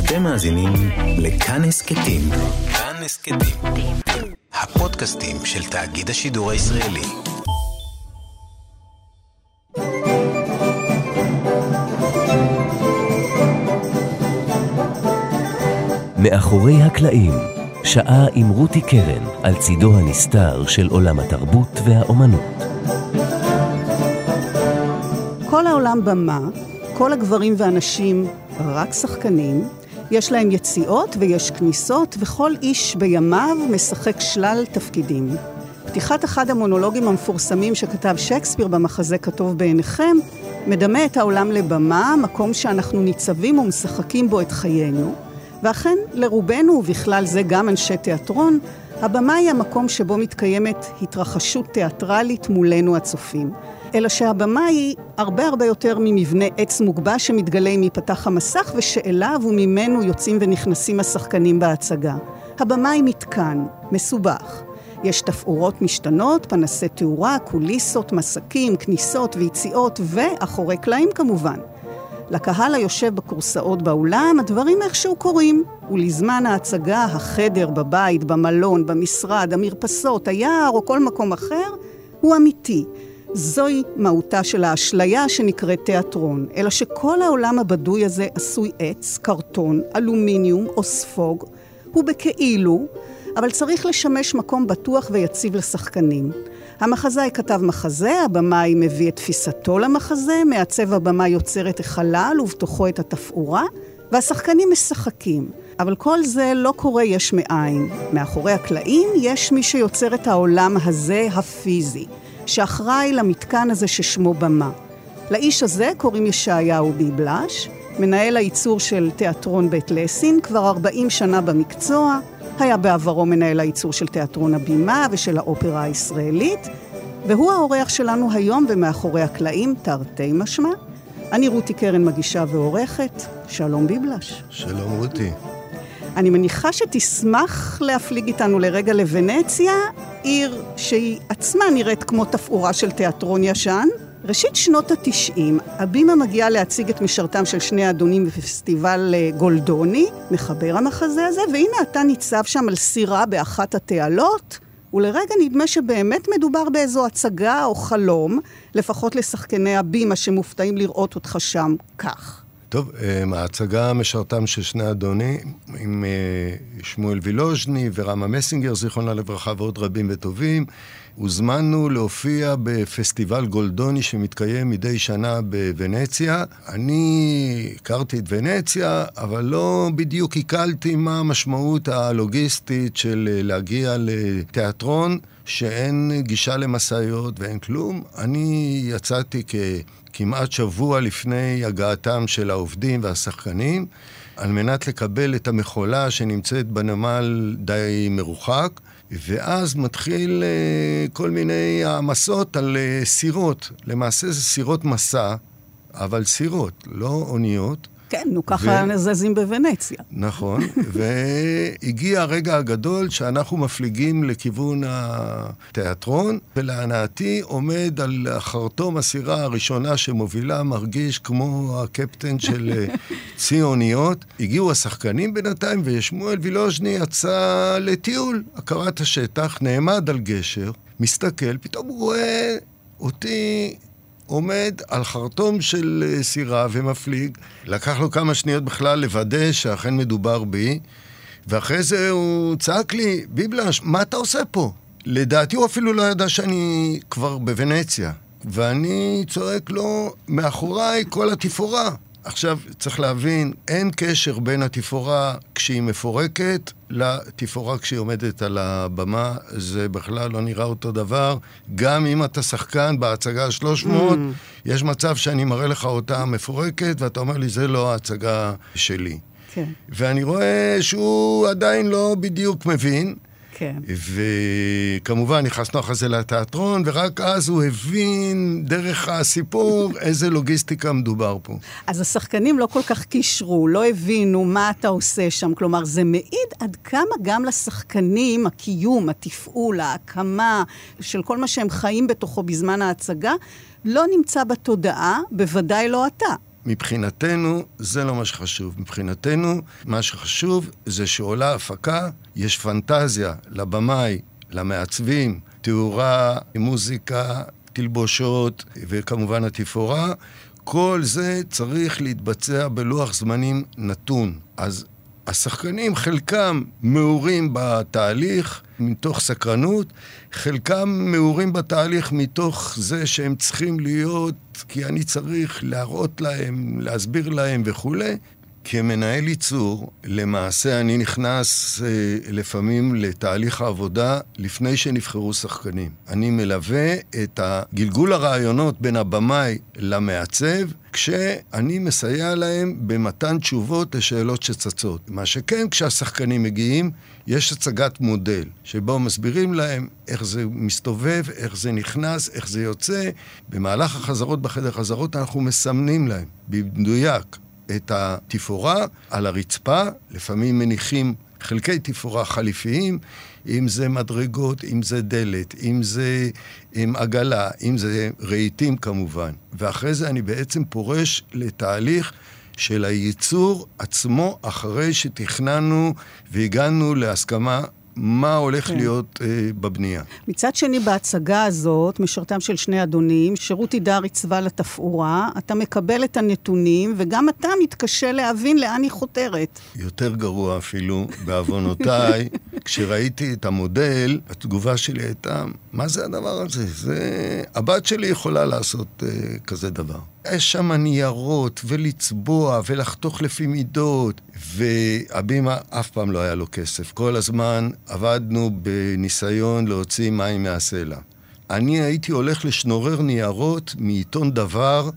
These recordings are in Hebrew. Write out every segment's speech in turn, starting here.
אתם מאזינים לכאן הסכתים. כאן הסכתים. הפודקאסטים של תאגיד השידור הישראלי. מאחורי הקלעים, שעה עם רותי קרן על צידו הנסתר של עולם התרבות והאומנות. כל העולם במה, כל הגברים והנשים רק שחקנים, יש להם יציאות ויש כניסות, וכל איש בימיו משחק שלל תפקידים. פתיחת אחד המונולוגים המפורסמים שכתב שייקספיר במחזה כתוב בעיניכם, מדמה את העולם לבמה, מקום שאנחנו ניצבים ומשחקים בו את חיינו, ואכן לרובנו, ובכלל זה גם אנשי תיאטרון, הבמה היא המקום שבו מתקיימת התרחשות תיאטרלית מולנו הצופים. אלא שהבמה היא הרבה יותר ממבנה עץ מוגבש שמתגלה אם ייפתח המסך, ושאליו וממנו יוצאים ונכנסים השחקנים בהצגה. הבמה היא מתקן, מסובך. יש תפאורות משתנות, פנסי תאורה, קוליסות, מסקים, כניסות ויציאות, ואחורי קלעים כמובן. לקהל היושב בקורסאות באולם, הדברים איכשהו קורים. ולזמן ההצגה, החדר, בבית, במלון, במשרד, המרפסות, היער או כל מקום אחר, הוא אמיתי. זוהי מהותה של האשליה שנקראת תיאטרון, אלא שכל העולם הבדוי הזה עשוי עץ, קרטון, אלומיניום או ספוג, הוא בכאילו, אבל צריך לשמש מקום בטוח ויציב לשחקנים. המחזאי כתב מחזה, הבמאי מביא את תפיסתו למחזה, מעצב הבמה יוצר את החלל ובתוכו את התפאורה, והשחקנים משחקים. אבל כל זה לא קורה יש מאין. מאחורי הקלעים יש מי שיוצר את העולם הזה הפיזי, שאחראי למתקן הזה ששמו במה. לאיש הזה קוראים ישעיהו ביבלש, מנהל הייצור של תיאטרון בית לסין, כבר 40 שנה במקצוע, היה בעברו מנהל הייצור של תיאטרון הבימה ושל האופרה הישראלית, והוא האורח שלנו היום ומאחורי הקלעים, תרתי משמע. אני רותי קרן מגישה ועורכת, שלום ביבלש. שלום רותי. אני מניחה שתשמח להפליג איתנו לרגע לוונציה, עיר שהיא עצמה נראית כמו תפאורה של תיאטרון ישן. ראשית שנות ה-90, הבימה מגיעה להציג את משרתם של שני האדונים בפסטיבל גולדוני, מחבר המחזה הזה, והנה אתה ניצב שם על סירה באחת התעלות, ולרגע נדמה שבאמת מדובר באיזו הצגה או חלום, לפחות לשחקני הבימה שמופתעים לראות אותך שם כך. טוב, ההצגה משרתם של שני האדונים, עם שמואל וילוז'ני ורמה מסינגר, זיכרונה לברכה, ועוד רבים וטובים, הוזמנו להופיע בפסטיבל גולדוני שמתקיים מדי שנה בוונציה. אני הכרתי את ונציה, אבל לא בדיוק עיכלתי מה המשמעות הלוגיסטית של להגיע לתיאטרון, שאין גישה למסעיות ואין כלום. אני יצאתי כמעט שבוע לפני הגעתם של העובדים והשחקנים, על מנת לקבל את המכולה שנמצאת בנמל די מרוחק, ואז מתחיל כל מיני העמסות על סירות. למעשה זה סירות מסע, אבל סירות, לא אוניות. כן, ככה נזזים בוונציה. נכון, והגיע הרגע הגדול שאנחנו מפליגים לכיוון התיאטרון, ולהנאתי עומד על חרטום הסירה הראשונה שמובילה, מרגיש כמו הקפטן של ציוניות. הגיעו השחקנים בינתיים, ושמואל וילוז'ני יצא לטיול, הכרת השטח, נעמד על גשר, מסתכל, פתאום הוא רואה אותי עומד על חרטום של סירה ומפליג. לקח לו כמה שניות בכלל לוודא שאכן מדובר בי, ואחרי זה הוא צעק לי, ביבלש, מה אתה עושה פה? לדעתי הוא אפילו לא ידע שאני כבר בוונציה, ואני צועק לו, מאחוריי כל התפאורה. עכשיו צריך להבין, אין קשר בין התפאורה כשהיא מפורקת לתפאורה כשהיא עומדת על הבמה, זה בכלל לא נראה אותו דבר. גם אם אתה שחקן בהצגה 300, יש מצב שאני מראה לך אותה מפורקת, ואתה אומר לי, זה לא ההצגה שלי. כן. ואני רואה שהוא עדיין לא בדיוק מבין, כן. וכמובן נכנסנו אחרי זה לתיאטרון, ורק אז הוא הבין דרך הסיפור איזה לוגיסטיקה מדובר פה. אז השחקנים לא כל כך קישרו, לא הבינו מה אתה עושה שם, כלומר זה מעיד עד כמה גם לשחקנים הקיום, התפעול, ההקמה של כל מה שהם חיים בתוכו בזמן ההצגה, לא נמצא בתודעה, בוודאי לא אתה. מבחינתנו זה לא מה שחשוב. מבחינתנו מה שחשוב זה שעולה הפקה, יש פנטזיה לבמאי, למעצבים, תאורה, מוזיקה, תלבושות וכמובן התפאורה. כל זה צריך להתבצע בלוח זמנים נתון. אז השחקנים חלקם מעורים בתהליך מתוך סקרנות, חלקם מעורים בתהליך מתוך זה שהם צריכים להיות, כי אני צריך להראות להם, להסביר להם וכו'. כמנהל ייצור, למעשה אני נכנס לפעמים לתהליך העבודה לפני שנבחרו שחקנים. אני מלווה את גלגול הרעיונות בין הבמאי למעצב, כשאני מסייע להם במתן תשובות לשאלות שצצות. מה שכן, כשהשחקנים מגיעים, יש הצגת מודל, שבו מסבירים להם איך זה מסתובב, איך זה נכנס, איך זה יוצא. במהלך החזרות בחדר חזרות אנחנו מסמנים להם במדויק את התפאורה על הרצפה, לפעמים מניחים חלקי תפאורה חליפיים, אם זה מדרגות, אם זה דלת, אם זה עם עגלה, אם זה רהיטים כמובן. ואחרי זה אני בעצם פורש לתהליך של הייצור עצמו, אחרי שתכננו והגענו להסכמה מה הולך להיות בבנייה. מצד שני, בהצגה הזאת, משרתם של שני אדונים, שרותי דר עיצבה לתפאורה, אתה מקבל את הנתונים, וגם אתה מתקשה להבין לאן היא חותרת. יותר גרוע אפילו, בעוונותיי, כשראיתי את המודל, התגובה שלי הייתה, מה זה הדבר הזה? הבת שלי יכולה לעשות כזה דבר. יש שם ניירות ולצבוע ולחתוך לפי מידות, והבימה אף פעם לא היה לו כסף. כל הזמן עבדנו בניסיון להוציא מים מהסלע. אני הייתי הולך לשנורר ניירות מעיתון דבר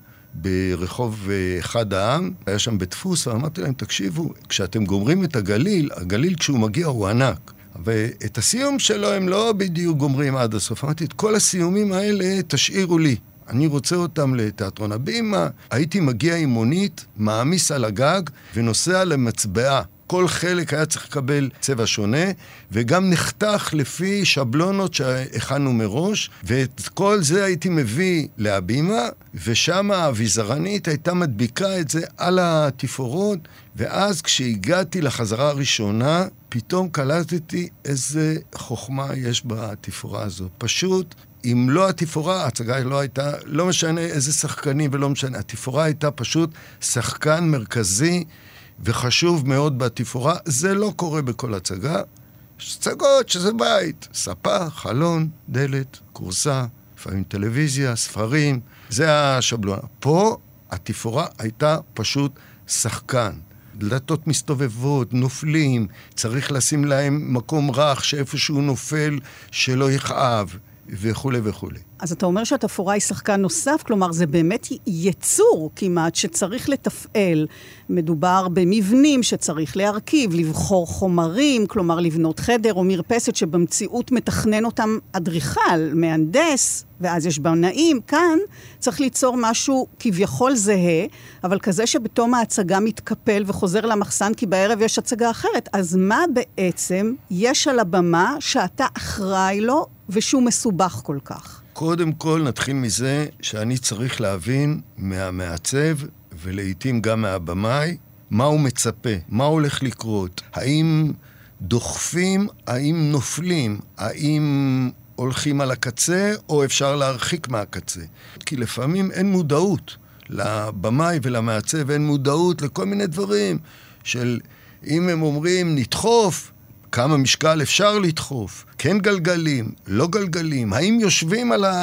ברחוב אחד העם, היה שם בדפוס, ואמרתי להם, תקשיבו, כשאתם גומרים את הגליל כשהוא מגיע הוא ענק. ואת הסיום שלו הם לא בדיוק גומרים עד הסוף. אמרתי, את כל הסיומים האלה תשאירו לי. אני רוצה אותם לתיאטרון הבימה. הייתי מגיע עם מונית, מעמיס על הגג ונוסע למצבעה. כל חלק היה צריך לקבל צבע שונה, וגם נחתך לפי שבלונות שהכנו מראש, ואת כל זה הייתי מביא להבימה, ושם האביזרנית הייתה מדביקה את זה על התפאורות, ואז כשהגעתי לחזרה הראשונה, פתאום קלטתי איזה חוכמה יש בתפאורה הזו. פשוט, אם לא התפאורה, ההצגה לא הייתה, לא משנה איזה שחקנים ולא משנה, התפאורה הייתה פשוט שחקן מרכזי וחשוב מאוד בתפאורה. זה לא קורה בכל הצגה. יש הצגות שזה בית, ספה, חלון, דלת, קורסה, לפעמים טלוויזיה, ספרים, זה השבלון. פה התפאורה הייתה פשוט שחקן. דלתות מסתובבות, נופלים, צריך לשים להם מקום רך שאיפשהו נופל שלא יכאב, וכו' וכו'. אז אתה אומר שהתפאורה היא שחקן נוסף, כלומר זה באמת יצור כמעט שצריך לתפעל. מדובר במבנים שצריך להרכיב, לבחור חומרים, כלומר לבנות חדר או מרפסת שבמציאות מתכנן אותם אדריכל, מהנדס, ואז יש בנאים. כאן צריך ליצור משהו כביכול זהה, אבל כזה שבתום ההצגה מתקפל וחוזר למחסן, כי בערב יש הצגה אחרת. אז מה בעצם יש על הבמה שאתה אחראי לו ושהוא מסובך כל כך? קודם כל נתחיל מזה שאני צריך להבין מהמעצב ולעיתים גם מהבמאי מה הוא מצפה, מה הולך לקרות, האם דוחפים, האם נופלים, האם הולכים על הקצה או אפשר להרחיק מהקצה. כי לפעמים אין מודעות לבמאי ולמעצב, אין מודעות לכל מיני דברים של אם הם אומרים נדחוף, כמה משקל אפשר לדחוף, כן גלגלים, לא גלגלים, האם יושבים על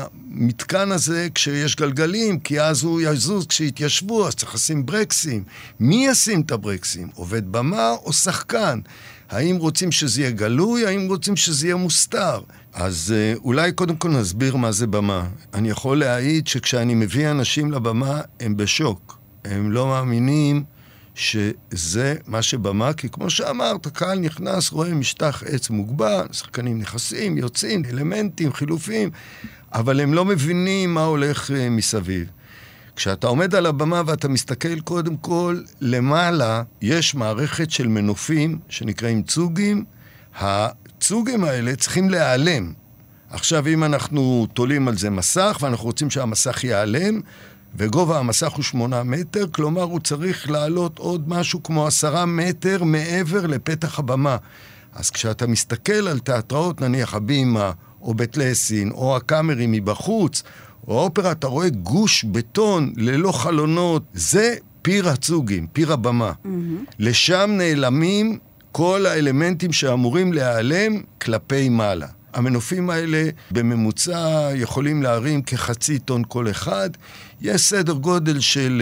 המתקן הזה כשיש גלגלים, כי אז הוא יזוז כשיתיישבו, אז צריך לשים ברקסים. מי ישים את הברקסים? עובד במה או שחקן? האם רוצים שזה יהיה גלוי, האם רוצים שזה יהיה מוסתר? אז אולי קודם כל נסביר מה זה במה. אני יכול להעיד שכשאני מביא אנשים לבמה, הם בשוק. הם לא מאמינים שזה מה שבמה, כי כמו שאמרת, הקהל נכנס, רואה משטח עץ מוגבל, שחקנים נכנסים, יוצאים, אלמנטים, חילופים, אבל הם לא מבינים מה הולך מסביב. כשאתה עומד על הבמה ואתה מסתכל קודם כל, למעלה יש מערכת של מנופים שנקראים צוגים. הצוגים האלה צריכים להיעלם. עכשיו אם אנחנו תולים על זה מסך ואנחנו רוצים שהמסך ייעלם, וגובה המסך הוא 8 מטר, כלומר הוא צריך לעלות עוד משהו כמו 10 מטר מעבר לפתח הבמה. אז כשאתה מסתכל על תיאטראות, נניח הבימה, או בית לסין, או הקאמרי מבחוץ, או האופרה, אתה רואה גוש בטון ללא חלונות, זה פיר הצוגים, פיר הבמה. לשם נעלמים כל האלמנטים שאמורים להיעלם כלפי מעלה. המנופים האלה בממוצע יכולים להרים כחצי טון כל אחד. יש סדר גודל של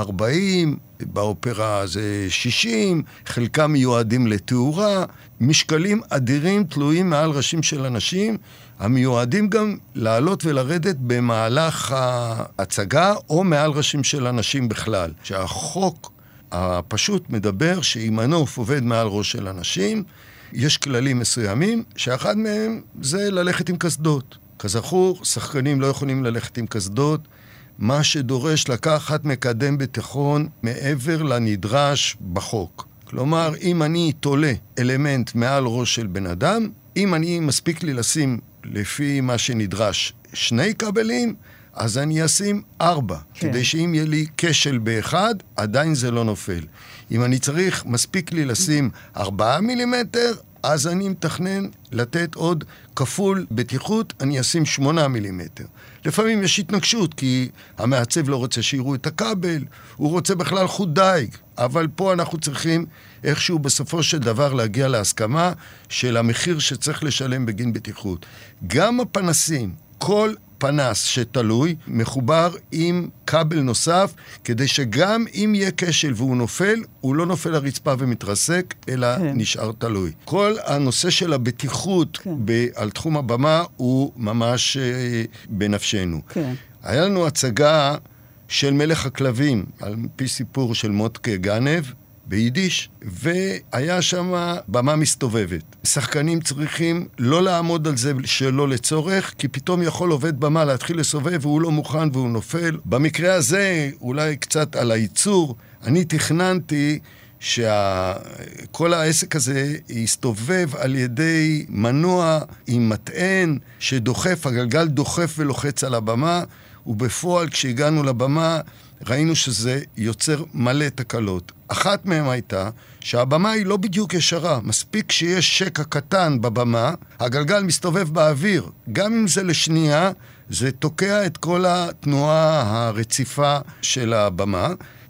40, באופרה זה 60, חלקם מיועדים לתאורה, משקלים אדירים תלויים מעל ראשים של אנשים, המיועדים גם לעלות ולרדת במהלך ההצגה או מעל ראשים של אנשים בכלל. שהחוק הפשוט מדבר שאם מנוף עובד מעל ראש של אנשים, יש כללים מסוימים, שאחד מהם זה ללכת עם קסדות. כזכור, שחקנים לא יכולים ללכת עם קסדות, מה שדורש לקחת מקדם בתיכון מעבר לנדרש בחוק. כלומר, אם אני תולה אלמנט מעל ראש של בן אדם, אם אני מספיק לי לשים לפי מה שנדרש 2 כבלים, אז אני אשים 4, כן. כדי שאם יהיה לי כשל באחד, עדיין זה לא נופל. אם אני צריך, מספיק לי לשים 4 מילימטר, אז אני מתכנן לתת עוד כפול בטיחות, אני אשים 8 מילימטר. לפעמים יש התנגשות, כי המעצב לא רוצה שיראו את הכבל, הוא רוצה בכלל חוט דייג, אבל פה אנחנו צריכים איכשהו בסופו של דבר להגיע להסכמה של המחיר שצריך לשלם בגין בטיחות. גם הפנסים, כל פנס שתלוי, מחובר עם כבל נוסף, כדי שגם אם יהיה כשל והוא נופל, הוא לא נופל לרצפה ומתרסק, אלא כן. נשאר תלוי. כל הנושא של הבטיחות כן. על תחום הבמה הוא ממש בנפשנו. כן. היה לנו הצגה של מלך הכלבים, על פי סיפור של מוטקה גנב, ביידיש, והיה שם במה מסתובבת. שחקנים צריכים לא לעמוד על זה שלא לצורך, כי פתאום יכול עובד במה להתחיל לסובב, והוא לא מוכן והוא נופל. במקרה הזה, אולי קצת על הייצור, אני תכננתי שכל העסק הזה יסתובב על ידי מנוע עם מטען שדוחף, הגלגל דוחף ולוחץ על הבמה, ובפועל כשהגענו לבמה ראינו שזה יוצר מלא תקלות. אחת מהם הייתה שהבמה היא לא בדיוק ישרה. מספיק שיש שקע קטן בבמה, הגלגל מסתובב באוויר. גם אם זה לשנייה, זה תוקע את כל התנועה הרציפה של הבמה.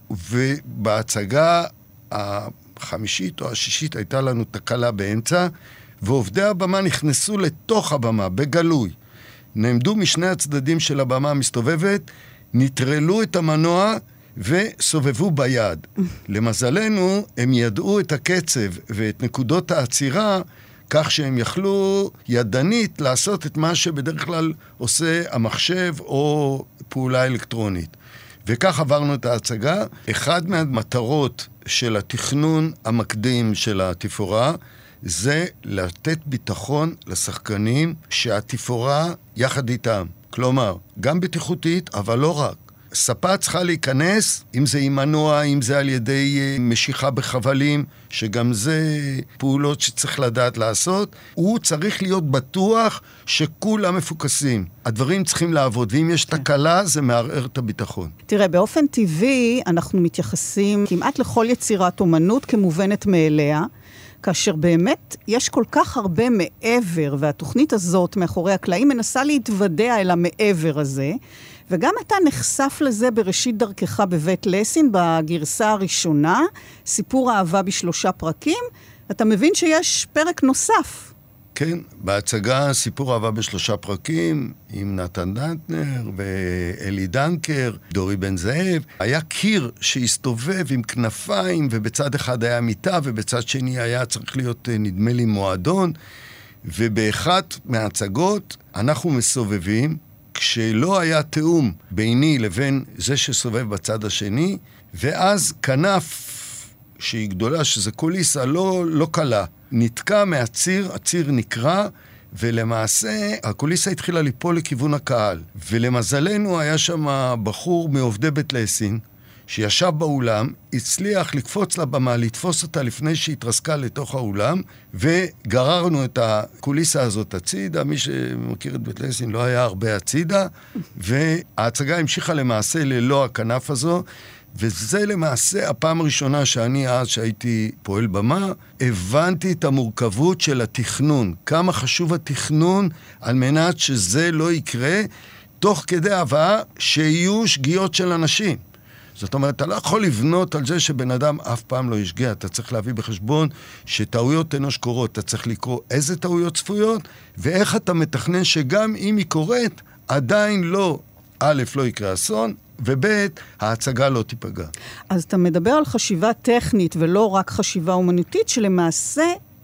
ובהצגה החמישית או השישית הייתה לנו תקלה באמצע, ועובדי הבמה נכנסו לתוך הבמה בגלוי. נעמדו משני הצדדים של הבמה המסתובבת, נטרלו את המנוע וסובבו ביד. למזלנו, הם ידעו את הקצב ואת נקודות העצירה, כך שהם יכלו ידנית לעשות את מה שבדרך כלל עושה המחשב או פעולה אלקטרונית. וכך עברנו את ההצגה. אחד מהמטרות של התכנון המקדים של התפאורה, זה לתת ביטחון לשחקנים שהתפאורה יחד איתם. כלומר, גם בטיחותית, אבל לא רק. ספה צריכה להיכנס, אם זה עם מנוע, אם זה על ידי משיכה בחבלים, שגם זה פעולות שצריך לדעת לעשות. הוא צריך להיות בטוח שכולם מפוקסים. הדברים צריכים לעבוד, ואם יש תקלה, זה מערער את הביטחון. תראה, באופן טבעי אנחנו מתייחסים כמעט לכל יצירת אומנות כמובנת מאליה, כאשר באמת יש כל כך הרבה מעבר, והתוכנית הזאת מאחורי הקלעים מנסה להתוודע אל המעבר הזה, וגם אתה נחשף לזה בראשית דרכך בבית לסין, בגרסה הראשונה, סיפור אהבה ב3 פרקים, אתה מבין שיש פרק נוסף. כן, בהצגה סיפור אהבה ב3 פרקים, עם נתן דנטנר ואלי דנקר, דורי בן זאב. היה קיר שהסתובב עם כנפיים, ובצד אחד היה מיטה, ובצד שני היה צריך להיות נדמה לי מועדון, ובאחת מההצגות אנחנו מסובבים, כשלא היה תאום ביני לבין זה שסובב בצד השני, ואז כנף שהיא גדולה, שזה קוליסה לא קלה, נתקע מהציר, הציר נקרא, ולמעשה הקוליסה התחילה ליפול לכיוון הקהל. ולמזלנו היה שם בחור מעובדי בית לסין, שישב באולם, הצליח לקפוץ לבמה, לתפוס אותה לפני שהתרסקה לתוך האולם, וגררנו את הקוליסה הזאת הצידה. מי שמכיר את בית לסין לא היה הרבה הצידה, וההצגה המשיכה למעשה ללא הכנף הזו, וזה למעשה הפעם הראשונה שאני אז, שהייתי פועל במה, הבנתי את המורכבות של התכנון. כמה חשוב התכנון על מנת שזה לא יקרה, תוך כדי הבאה שיהיו שגיאות של אנשים. זאת אומרת, אתה לא יכול לבנות על זה שבן אדם אף פעם לא ישגע. אתה צריך להביא בחשבון שטעויות אנוש קורות. אתה צריך לקרוא איזה טעויות צפויות, ואיך אתה מתכנן שגם אם היא קורית, עדיין לא, א', לא יקרה אסון, וב', ההצגה לא תיפגע. אז אתה מדבר על חשיבה טכנית ולא רק חשיבה אומנותית, שלמעשה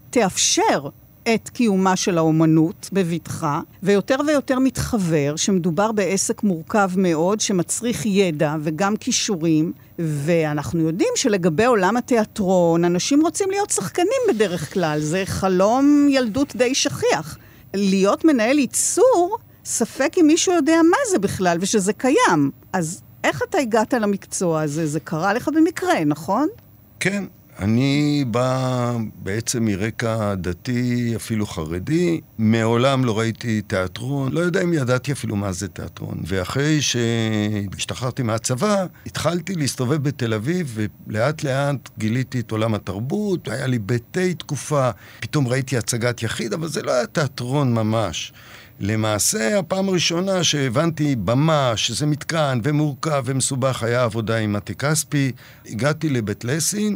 תאפשר את קיומה של האומנות בביטחה, ויותר ויותר מתחבר שמדובר בעסק מורכב מאוד, שמצריך ידע וגם כישורים, ואנחנו יודעים שלגבי עולם התיאטרון, אנשים רוצים להיות שחקנים בדרך כלל, זה חלום ילדות די שכיח. להיות מנהל ייצור, ספק אם מישהו יודע מה זה בכלל, ושזה קיים. אז איך אתה הגעת למקצוע הזה? זה קרה לך במקרה, נכון? כן. אני בא בעצם מרקע דתי, אפילו חרדי. מעולם לא ראיתי תיאטרון, לא יודע אם ידעתי אפילו מה זה תיאטרון. ואחרי שהשתחררתי מהצבא, התחלתי להסתובב בתל אביב, ולאט לאט גיליתי את עולם התרבות. היה לי ביתי תקופה, פתאום ראיתי הצגת יחיד, אבל זה לא היה תיאטרון ממש. למעשה, הפעם הראשונה שהבנתי במה, שזה מתקן ומורכב ומסובך, היה עבודה עם מתי כספי. הגעתי לבית לסין,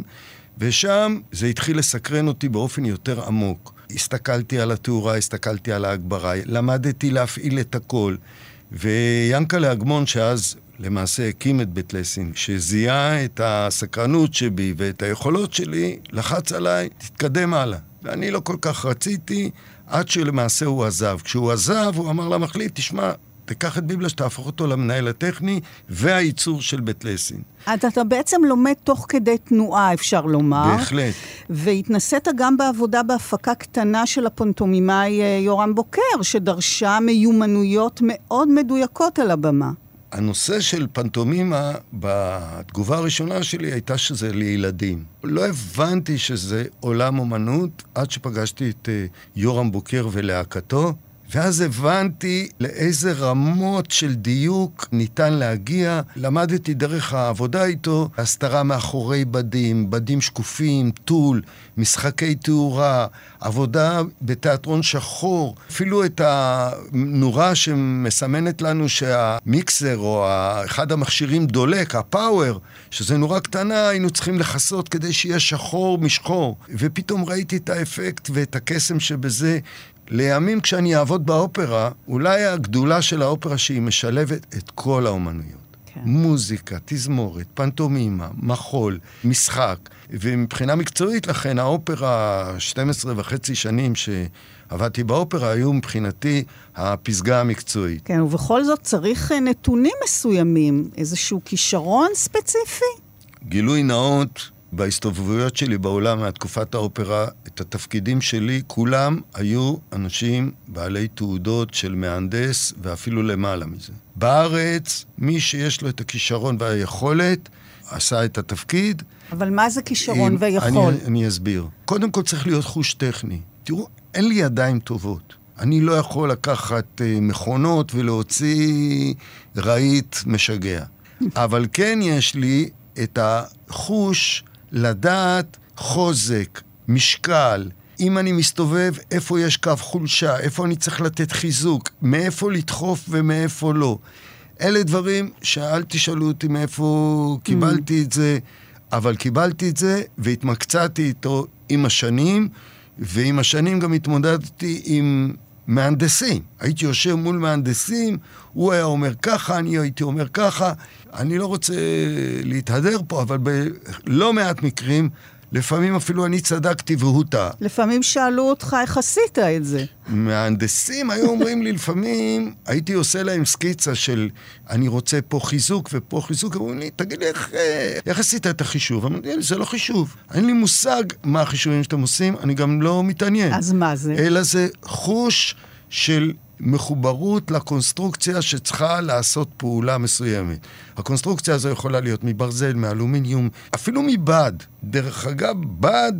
ושם זה התחיל לסקרן אותי באופן יותר עמוק. הסתכלתי על התאורה, הסתכלתי על ההגברה, למדתי להפעיל את הכל. ויאנקל'ה אגמון, שאז למעשה הקים את בית לסין, שזיהה את הסקרנות שבי ואת היכולות שלי, לחץ עליי, תתקדם הלאה. ואני לא כל כך רציתי, עד שלמעשה הוא עזב. כשהוא עזב, הוא אמר למחליט, תשמע, תיקח את ביבלש, תהפוך אותו למנהל הטכני והייצור של בית לסין. אתה בעצם לומד תוך כדי תנועה, אפשר לומר. בהחלט. והתנסית גם בעבודה בהפקה קטנה של הפנטומימאי יורם בוקר, שדרשה מיומנויות מאוד מדויקות על הבמה. הנושא של פנטומימה, בתגובה הראשונה שלי, הייתה שזה לילדים. לא הבנתי שזה עולם אומנות, עד שפגשתי את יורם בוקר ולהקתו, ואז הבנתי לאיזה רמות של דיוק ניתן להגיע. למדתי דרך העבודה איתו, הסתרה מאחורי בדים, בדים שקופים, טול, משחקי תאורה, עבודה בתיאטרון שחור. אפילו את הנורה שמסמנת לנו שהמיקסר או אחד המכשירים דולק, הפאוור, שזה נורה קטנה, היינו צריכים לחסות כדי שיהיה שחור משחור. ופתאום ראיתי את האפקט ואת הקסם שבזה. לימים כשאני אעבוד באופרה, אולי הגדולה של האופרה שהיא משלבת את כל האומנויות. כן. מוזיקה, תזמורת, פנטומימה, מחול, משחק. ומבחינה מקצועית לכן, האופרה 12.5 שנים שעבדתי באופרה, היו מבחינתי הפסגה המקצועית. כן, ובכל זאת צריך נתונים מסוימים, איזשהו כישרון ספציפי? גילוי נאות, בהסתובבויות שלי בעולם מהתקופת האופרה, את התפקידים שלי, כולם היו אנשים בעלי תעודות של מהנדס ואפילו למעלה מזה. בארץ, מי שיש לו את הכישרון והיכולת, עשה את התפקיד. אבל מה זה כישרון ויכול? אני אסביר. קודם כל צריך להיות חוש טכני. תראו, אין לי ידיים טובות. אני לא יכול לקחת מכונות ולהוציא רהיט משגע. אבל כן יש לי את החוש לדעת חוזק, משקל, אם אני מסתובב, איפה יש קו חולשה, איפה אני צריך לתת חיזוק, מאיפה לדחוף ומאיפה לא. אלה דברים שאל תשאלו אותי מאיפה קיבלתי את זה, אבל קיבלתי את זה והתמקצעתי איתו עם השנים, ועם השנים גם התמודדתי עם מהנדסים. הייתי יושב מול מהנדסים, הוא היה אומר ככה, אני הייתי אומר ככה. אני לא רוצה להתהדר פה, אבל בלא מעט מקרים, לפעמים אפילו אני צדקתי והוא טעה. לפעמים שאלו אותך איך עשית את זה. מהנדסים היו אומרים לי לפעמים, הייתי עושה להם סקיצה של אני רוצה פה חיזוק ופה חיזוק, אמרו לי, תגיד לי איך עשית את החישוב? אמרתי לי, זה לא חישוב. אין לי מושג מה החישובים שאתם עושים, אני גם לא מתעניין. אז מה זה? אלא זה חוש של מחוברות לקונסטרוקציה שצריכה לעשות פעולה מסוימת. הקונסטרוקציה הזו יכולה להיות מברזל, מאלומיניום, אפילו מבד. דרך אגב, בד,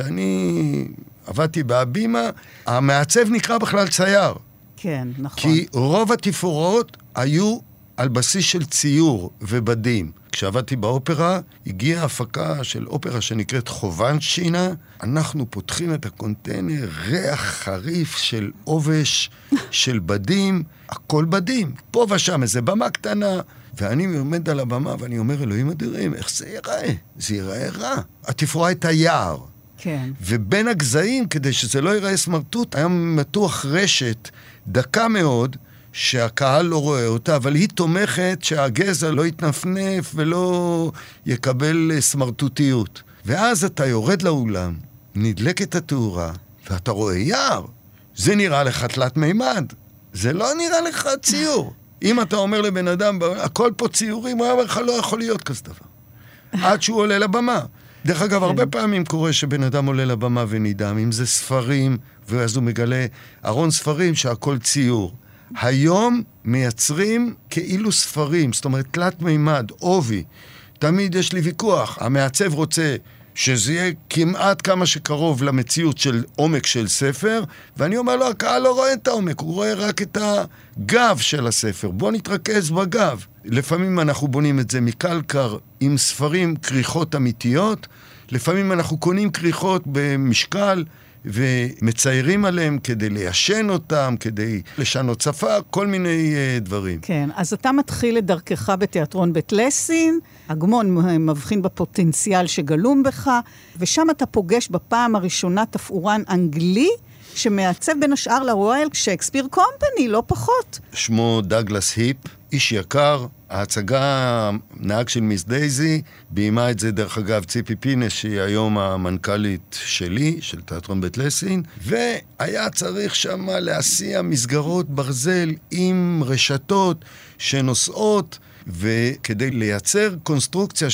כשאני עבדתי בהבימה, המעצב נקרא בכלל צייר. כן, נכון. כי רוב התפאורות היו על בסיס של ציור ובדים. כשעבדתי באופרה, הגיעה הפקה של אופרה שנקראת חובנשינה. אנחנו פותחים את הקונטיינר, ריח חריף של עובש, של בדים, הכל בדים. פה ושם, איזה במה קטנה. ואני עומד על הבמה ואני אומר, אלוהים אדירים, איך זה ייראה? זה ייראה רע. התפאורה הייתה יער. כן. ובין הגזעים, כדי שזה לא ייראה סמרטוט, היה מתוח רשת דקה מאוד, שהקהל לא רואה אותה, אבל היא תומכת שהגזע לא יתנפנף ולא יקבל סמרטוטיות. ואז אתה יורד לאולם, נדלק את התאורה, ואתה רואה יער. זה נראה לך תלת מימד. זה לא נראה לך ציור. אם אתה אומר לבן אדם, הכל פה ציורים, הוא אומר לך, לא יכול להיות כזה דבר. עד שהוא עולה לבמה. דרך אגב, הרבה פעמים קורה שבן אדם עולה לבמה ונדהם, אם זה ספרים, ואז הוא מגלה ארון ספרים שהכל ציור. היום מייצרים כאילו ספרים, זאת אומרת, תלת מימד, עובי. תמיד יש לי ויכוח. המעצב רוצה שזה יהיה כמעט כמה שקרוב למציאות של עומק של ספר, ואני אומר לו, הקהל לא רואה את העומק, הוא רואה רק את הגב של הספר. בוא נתרכז בגב. לפעמים אנחנו בונים את זה מקלקר עם ספרים, כריכות אמיתיות, לפעמים אנחנו קונים כריכות במשקל, ומציירים עליהם כדי ליישן אותם, כדי לשנות שפה, כל מיני דברים. כן, אז אתה מתחיל את דרכך בתיאטרון בית לסין, אגמון מבחין בפוטנציאל שגלום בך, ושם אתה פוגש בפעם הראשונה תפאורן אנגלי, שמעצב בין השאר לרויאל שייקספיר קומפני, לא פחות. שמו דאגלס היפ, איש יקר, ההצגה, נהג של מיס דייזי, ביימה את זה דרך אגב ציפי פינס, שהיא היום המנכ"לית שלי, של תיאטרון בית לסין, והיה צריך שם להסיע מסגרות ברזל עם רשתות שנוסעות, וכדי לייצר קונסטרוקציה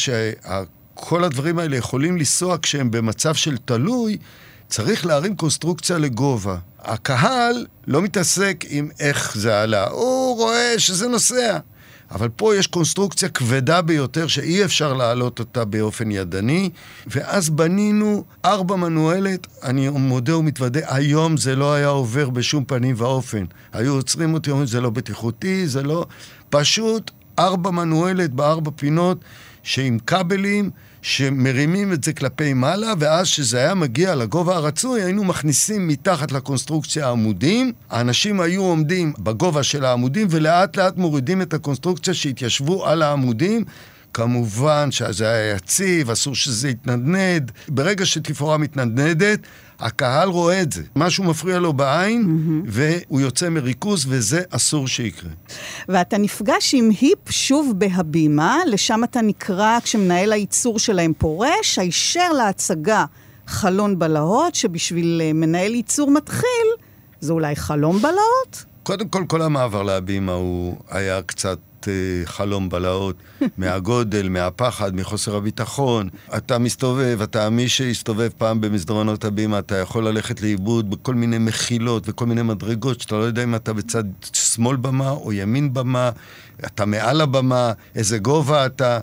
שכל הדברים האלה יכולים לנסוע כשהם במצב של תלוי, צריך להרים קונסטרוקציה לגובה. הקהל לא מתעסק עם איך זה עלה, הוא רואה שזה נוסע. אבל פה יש קונסטרוקציה כבדה ביותר שאי אפשר להעלות אותה באופן ידני, ואז בנינו 4 מנואלת, אני מודה ומתוודה, היום זה לא היה עובר בשום פנים ואופן. היו עוצרים אותי, אומרים, זה לא בטיחותי, זה לא... פשוט 4 מנואלת ב4 פינות, שעם כבלים, שמרימים את זה כלפי מעלה, ואז שזה היה מגיע לגובה הרצוי, היינו מכניסים מתחת לקונסטרוקציה העמודים, האנשים היו עומדים בגובה של העמודים, ולאט לאט מורידים את הקונסטרוקציה שהתיישבו על העמודים, כמובן שזה היה יציב, אסור שזה יתנדנד, ברגע שתפאורה מתנדנדת, הקהל רואה את זה. משהו מפריע לו בעין, והוא יוצא מריכוז, וזה אסור שיקרה. ואתה נפגש עם היפ שוב בהבימה, לשם אתה נקרא כשמנהל הייצור שלהם פורש, הישר להצגה חלון בלהות, שבשביל מנהל ייצור מתחיל, זה אולי חלום בלהות? קודם כל, כל המעבר להבימה הוא היה קצת חלום בלהות, מהגודל, מהפחד, מחוסר הביטחון. אתה מסתובב, מי שהסתובב פעם במסדרונות הבימה, אתה יכול ללכת לאיבוד בכל מיני מחילות וכל מיני מדרגות, שאתה לא יודע אם אתה בצד שמאל במה או ימין במה, אתה מעל הבמה, איזה גובה אתה,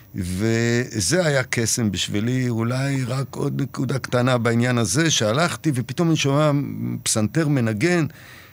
וזה היה קסם בשבילי. אולי רק עוד נקודה קטנה בעניין הזה, שהלכתי ופתאום אני שומע פסנתר מנגן,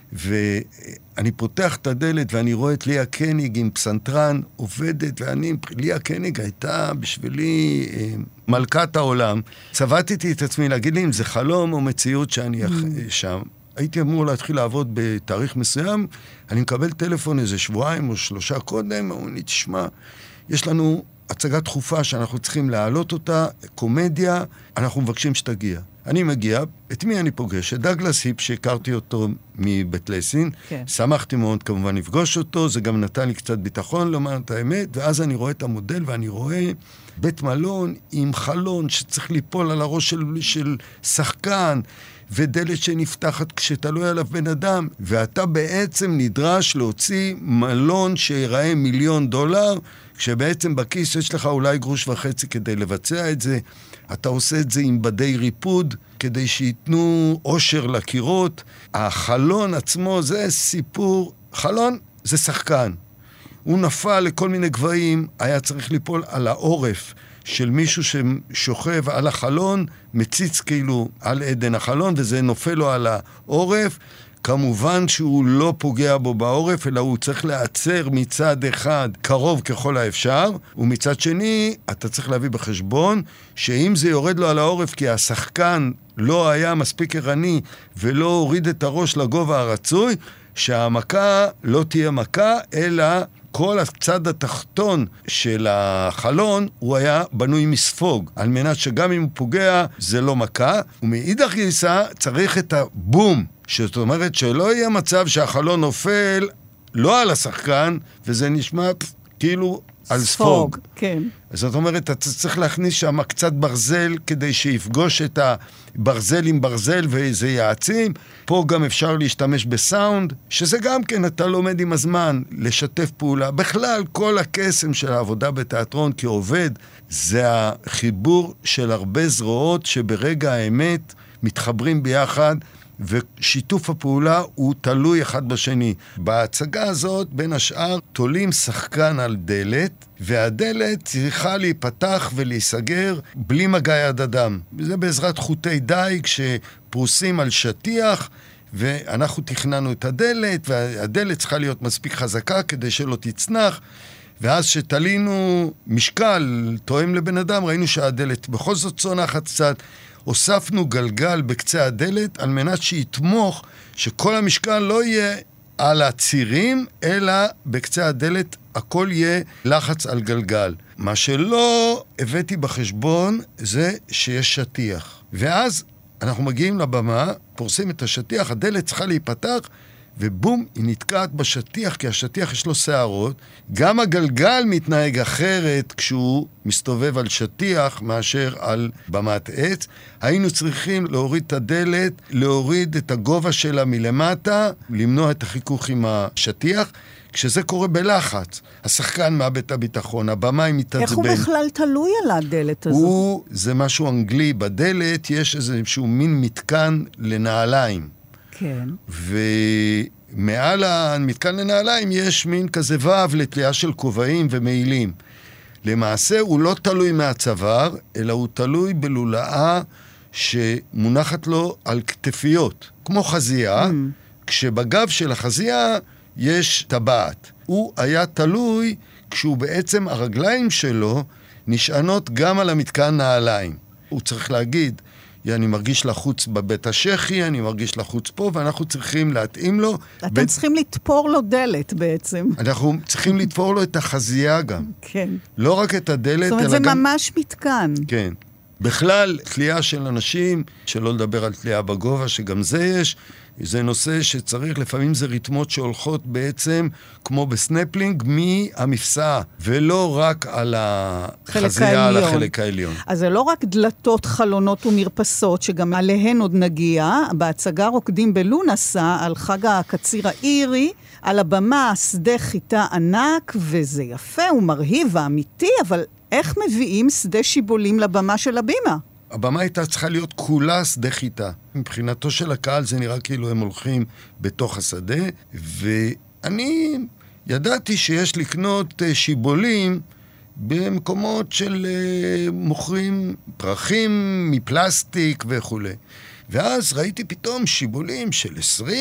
ואני פותח את הדלת ואני רואה את ליה קניג עם פסנתרן עובדת, ליה קניג הייתה בשבילי מלכת העולם. צבטתי את עצמי להגיד לי אם זה חלום או מציאות שאני שם. הייתי אמור להתחיל לעבוד בתאריך מסוים, אני מקבל טלפון איזה 2 או 3 קודם, הוא אומר, תשמע, יש לנו הצגה דחופה שאנחנו צריכים להעלות אותה, קומדיה, אנחנו מבקשים שתגיע. אני מגיע, את מי אני פוגש? את דאגלס היפ, שהכרתי אותו מבית לסין, כן. שמחתי מאוד כמובן לפגוש אותו, זה גם נתן לי קצת ביטחון לומר את האמת, ואז אני רואה את המודל ואני רואה בית מלון עם חלון שצריך ליפול על הראש של שחקן, ודלת שנפתחת כשתלוי עליו בן אדם, ואתה בעצם נדרש להוציא מלון שיראה $1,000,000, כשבעצם בכיס יש לך אולי 1.5 גרוש כדי לבצע את זה. אתה עושה את זה עם בדי ריפוד, כדי שיתנו אושר לקירות. החלון עצמו זה סיפור, חלון זה שחקן. הוא נפל לכל מיני גבהים, היה צריך ליפול על העורף של מישהו ששוכב על החלון, מציץ כאילו על עדן החלון, וזה נופל לו על העורף. כמובן שהוא לא פוגע בו בעורף, אלא הוא צריך לעצר מצד אחד קרוב ככל האפשר, ומצד שני אתה צריך להביא בחשבון שאם זה יורד לו על העורף כי השחקן לא היה מספיק ערני ולא הוריד את הראש לגובה הרצוי, שהמכה לא תהיה מכה, אלא כל הצד התחתון של החלון הוא היה בנוי מספוג, על מנת שגם אם הוא פוגע זה לא מכה, ומאידך גיסא צריך את הבום, זאת אומרת שלא יהיה מצב שהחלון נופל לא על השחקן, וזה נשמע כאילו על ספוג. כן. זאת אומרת, אתה צריך להכניס שם קצת ברזל כדי שיפגוש את הברזל עם ברזל וזה יעצים. פה גם אפשר להשתמש בסאונד, שזה גם כן אתה לומד עם הזמן לשתף פעולה. בכלל, כל הקסם של העבודה בתיאטרון כעובד, זה החיבור של הרבה זרועות שברגע האמת מתחברים ביחד, ושיתוף הפעולה הוא תלוי אחד בשני. בהצגה הזאת, בין השאר, תולים שחקן על דלת, והדלת צריכה להיפתח ולהיסגר בלי מגע יד אדם. זה בעזרת חוטי דייג שפרוסים על שטיח, ואנחנו תכננו את הדלת, והדלת צריכה להיות מספיק חזקה כדי שלא תצנח, ואז שתלינו משקל תואם לבן אדם, ראינו שהדלת בכל זאת צונחת קצת, הוספנו גלגל בקצה הדלת על מנת שיתמוך שכל המשקל לא יהיה על הצירים, אלא בקצה הדלת הכל יהיה לחץ על גלגל. מה שלא הבאתי בחשבון זה שיש שטיח. ואז אנחנו מגיעים לבמה, פורסים את השטיח, הדלת צריכה להיפתח, ובום, היא נתקעת בשטיח, כי השטיח יש לו שערות. גם הגלגל מתנהג אחרת כשהוא מסתובב על שטיח מאשר על במת עץ. היינו צריכים להוריד את הדלת, להוריד את הגובה שלה מלמטה, למנוע את החיכוך עם השטיח. כשזה קורה בלחץ, השחקן מאבד את הביטחון, הבמאי מתעצבן. איך הוא בכלל תלוי על הדלת הזו? זה משהו אנגלי. בדלת יש איזשהו מין מתקן לנעליים. כן. ומעל המתקן לנעליים יש מין כזה וו לתלייה של כובעים ומעילים. למעשה הוא לא תלוי מהצוואר, אלא הוא תלוי בלולאה שמונחת לו על כתפיות, כמו חזייה, כשבגב של החזייה יש טבעת. הוא היה תלוי כשהוא בעצם הרגליים שלו נשענות גם על המתקן נעליים. הוא צריך להגיד, אני מרגיש לחוץ בבית השכי, אני מרגיש לחוץ פה, ואנחנו צריכים להתאים לו. אתם צריכים לתפור לו דלת בעצם. אנחנו צריכים לתפור לו את החזייה גם. כן. לא רק את הדלת, זאת אומרת, זה גם ממש מתקן. כן. בכלל, תלייה של אנשים, שלא לדבר על תלייה בגובה, שגם זה יש, זה נושא שצריך, לפעמים זה ריתמות שהולכות בעצם, כמו בסנפלינג, מהמפסעה, ולא רק על החזייה, על החלק העליון. אז זה לא רק דלתות, חלונות ומרפסות, שגם עליהן עוד נגיע. בהצגה רוקדים בלונסה, על חג הקציר האירי, על הבמה שדה חיטה ענק, וזה יפה ומרהיב ואמיתי, אבל איך מביאים שדה שיבולים לבמה של הבימה? הבמה הייתה צריכה להיות כולה שדה חיטה. מבחינתו של הקהל זה נראה כאילו הם הולכים בתוך השדה, ואני ידעתי שיש לקנות שיבולים במקומות של מוכרים פרחים מפלסטיק וכו'. ואז ראיתי פתאום שיבולים של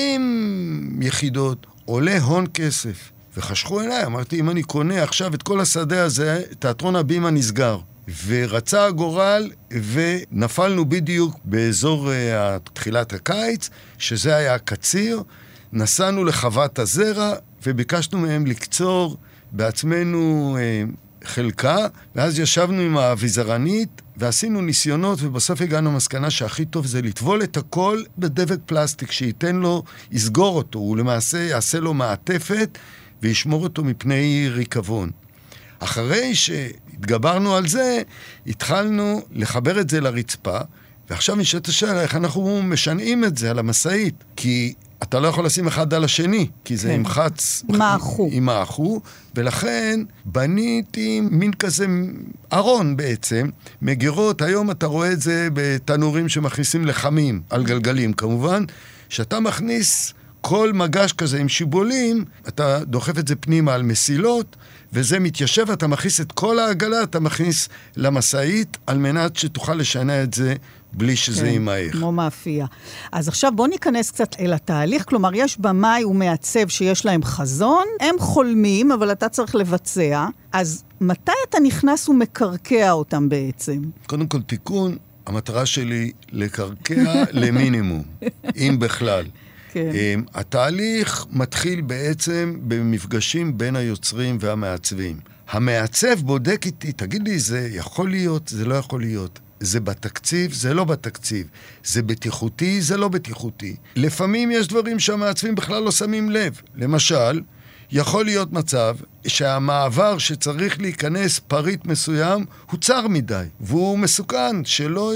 20 יחידות, עולה הון כסף. וחשכו אליי, אמרתי, אם אני קונה עכשיו את כל השדה הזה, תיאטרון הבימה נסגר. ורצה הגורל, ונפלנו בדיוק באזור תחילת הקיץ, שזה היה הקציר. נסענו לחוות הזרע, וביקשנו מהם לקצור בעצמנו חלקה, ואז ישבנו עם האביזרנית, ועשינו ניסיונות, ובסוף הגענו מסקנה שהכי טוב זה לטבול את הכל בדבק פלסטיק, שייתן לו, יסגור אותו, הוא למעשה יעשה לו מעטפת, וישמור אותו מפני ריקבון. אחרי שהתגברנו על זה, התחלנו לחבר את זה לרצפה, ועכשיו נשאלת השאלה איך אנחנו משנעים את זה על המסעית. כי אתה לא יכול לשים אחד על השני, כי זה ימחץ... ימעכו, ולכן בניתי מין כזה ארון בעצם, מגירות, היום אתה רואה את זה בתנורים שמכניסים לחמים, על גלגלים כמובן, שאתה מכניס כל מגש כזה עם שיבולים, אתה דוחף את זה פנימה על מסילות, וזה מתיישב, אתה מכניס את כל העגלה, אתה מכניס למסעית, על מנת שתוכל לשנה את זה בלי שזה יימעך. כמו מאפייה. אז עכשיו בוא ניכנס קצת אל התהליך, כלומר יש במאי ומעצב שיש להם חזון, הם חולמים, אבל אתה צריך לבצע, אז מתי אתה נכנס ומקרקע אותם בעצם? קודם כל תיקון, המטרה שלי לקרקע למינימום, אם בכלל. כן. התהליך מתחיל בעצם במפגשים בין היוצרים והמעצבים. המעצב בודק איתי, תגיד לי, זה יכול להיות, זה לא יכול להיות. זה בתקציב, זה לא בתקציב. זה בטיחותי, זה לא בטיחותי. לפעמים יש דברים שהמעצבים בכלל לא שמים לב. למשל, יכול להיות מצב שהמעבר שצריך להיכנס פריט מסוים הוא צר מדי, והוא מסוכן שלא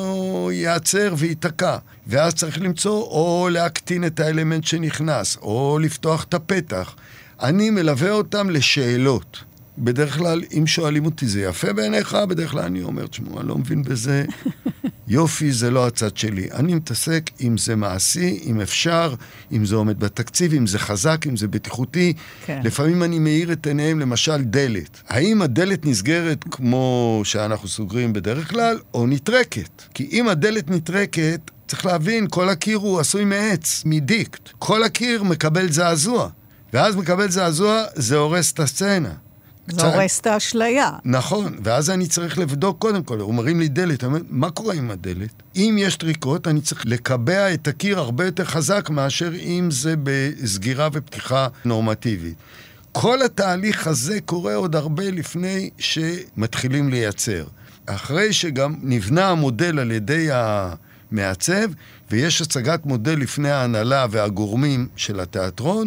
ייעצר ויתקע. ואז צריך למצוא או להקטין את האלמנט שנכנס, או לפתוח את הפתח. אני מלווה אותם לשאלות. בדרך כלל, אם שואלים אותי, זה יפה בעיניך? בדרך כלל אני אומר, תשמעו, אני לא מבין בזה. יופי, זה לא הצד שלי. אני מתעסק אם זה מעשי, אם אפשר, אם זה עומד בתקציב, אם זה חזק, אם זה בטיחותי. כן. לפעמים אני מאיר את עיניהם, למשל, דלת. האם הדלת נסגרת כמו שאנחנו סוגרים בדרך כלל, או נטרקת? כי אם הדלת נטרקת, צריך להבין, כל הקיר הוא עשוי מעץ, מדיקט. כל הקיר מקבל זעזוע. ואז מקבל זעזוע, זה הורס את הסצנה. זה הורס את האשליה. נכון, ואז אני צריך לבדוק קודם כל, הוא מרים לי דלת, אומר, מה קורה עם הדלת? אם יש טריקות, אני צריך לקבע את הקיר הרבה יותר חזק מאשר אם זה בסגירה ופתיחה נורמטיבית. כל התהליך הזה קורה עוד הרבה לפני שמתחילים לייצר. אחרי שגם נבנה המודל על ידי המעצב, ויש הצגת מודל לפני ההנהלה והגורמים של התיאטרון,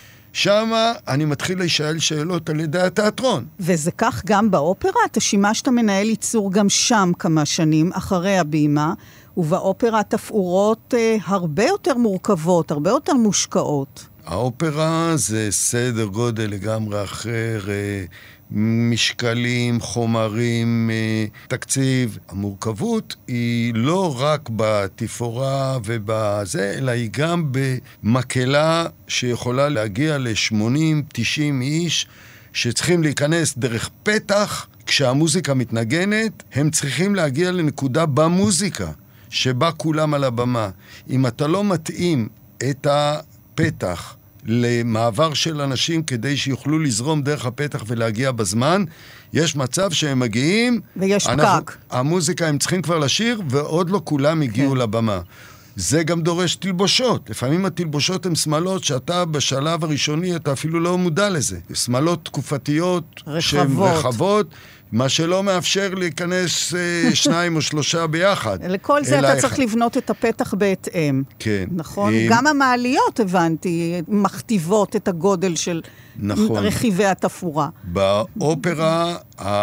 שמה אני מתחיל לשאל שאלות על ידי התיאטרון. וזה כך גם באופרה? אתה שימשת מנהל ייצור גם שם כמה שנים אחרי הבימה, ובאופרה תפאורות הרבה יותר מורכבות, הרבה יותר מושקעות. האופרה זה סדר גודל לגמרי אחר, משקלים, חומרים, תקציב. המורכבות היא לא רק בתפאורה ובזה, אלא היא גם במקהלה שיכולה להגיע ל-80-90 איש, שצריכים להיכנס דרך פתח. כשהמוזיקה מתנגנת, הם צריכים להגיע לנקודה במוזיקה, שבה כולם על הבמה. אם אתה לא מתאים את הפתח למעבר של אנשים כדי שיוכלו לזרום דרך הפתח ולהגיע בזמן, יש מצב שהם מגיעים, ויש פקק. המוזיקה הם צריכים כבר לשיר, ועוד לא כולם הגיעו לבמה. זה גם דורש תלבושות. לפעמים התלבושות הן שמלות שאתה בשלב הראשוני, אתה אפילו לא מודע לזה. שמלות תקופתיות שהן רחבות, מה שלא מאפשר להיכנס 2 או 3 ביחד. לכל זה אתה צריך לבנות את הפתח בהתאם. כן. נכון? גם המעליות, הבנתי, מכתיבות את הגודל של רכיבי התפאורה. באופרה,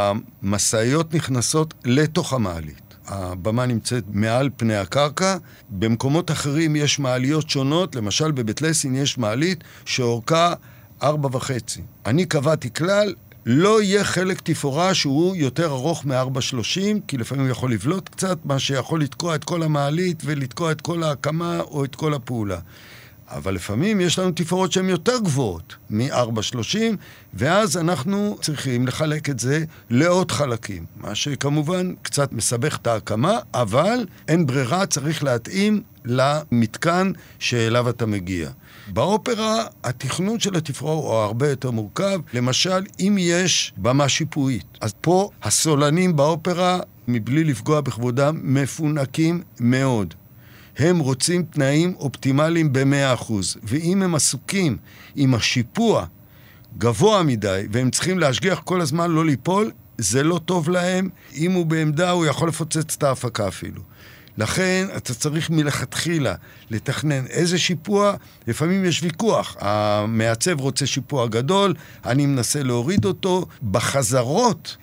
המסעיות נכנסות לתוך המעלית. הבמה נמצאת מעל פני הקרקע. במקומות אחרים יש מעליות שונות, למשל בבית לסין יש מעלית שאורכה 4.5. אני קבעתי כלל, לא יהיה חלק תפאורה שהוא יותר ארוך מ-4.30, כי לפעמים הוא יכול לבלוט קצת, מה שיכול לתקוע את כל המעלית ולתקוע את כל ההקמה או את כל הפעולה. אבל לפעמים יש לנו תפאורות שהן יותר גבוהות מ-4.30, ואז אנחנו צריכים לחלק את זה לעוד חלקים, מה שכמובן קצת מסבך את ההקמה, אבל אין ברירה, צריך להתאים למתקן שאליו אתה מגיע. באופרה, התכנון של התפאורה הוא הרבה יותר מורכב. למשל, אם יש במה שיפועית, אז פה הסולנים באופרה, מבלי לפגוע בכבודם, מפונקים מאוד. הם רוצים תנאים אופטימליים ב-100%, ואם הם עסוקים עם השיפוע גבוה מדי, והם צריכים להשגיח כל הזמן לא ליפול, זה לא טוב להם. אם הוא בעמדה, הוא יכול לפוצץ את ההפקה אפילו. לכן אתה צריך מלכתחילה לתכנן איזה שיפוע. לפעמים יש ויכוח, המעצב רוצה שיפוע גדול, אני מנסה להוריד אותו. בחזרות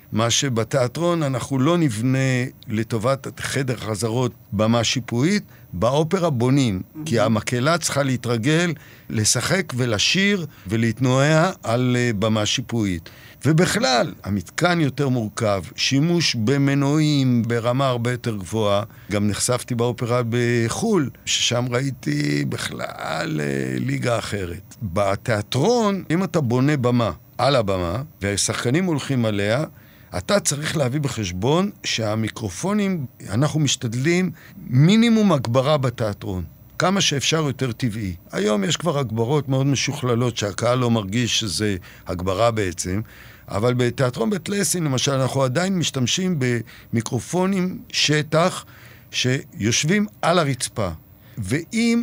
מה שבתיאטרון אנחנו לא נבנה לטובת חדר חזרות במה שיפועית, באופרה בונים, כי המקהלה צריכה להתרגל, לשחק ולשיר ולהתנועע על במה שיפועית. ובכלל, המתקן יותר מורכב, שימוש במנועים ברמה הרבה יותר גבוהה. גם נחשפתי באופרה בחול, ששם ראיתי בכלל ליגה אחרת. בתיאטרון, אם אתה בונה במה על הבמה, והשחקנים הולכים עליה, אתה צריך להביא בחשבון שהמיקרופונים, אנחנו משתדלים מינימום הגברה בתיאטרון. כמה שאפשר יותר טבעי. היום יש כבר הגברות מאוד משוכללות שהקהל לא מרגיש שזה הגברה בעצם, אבל בתיאטרון בית לסין, למשל, אנחנו עדיין משתמשים במיקרופונים שטח שיושבים על הרצפה. ואם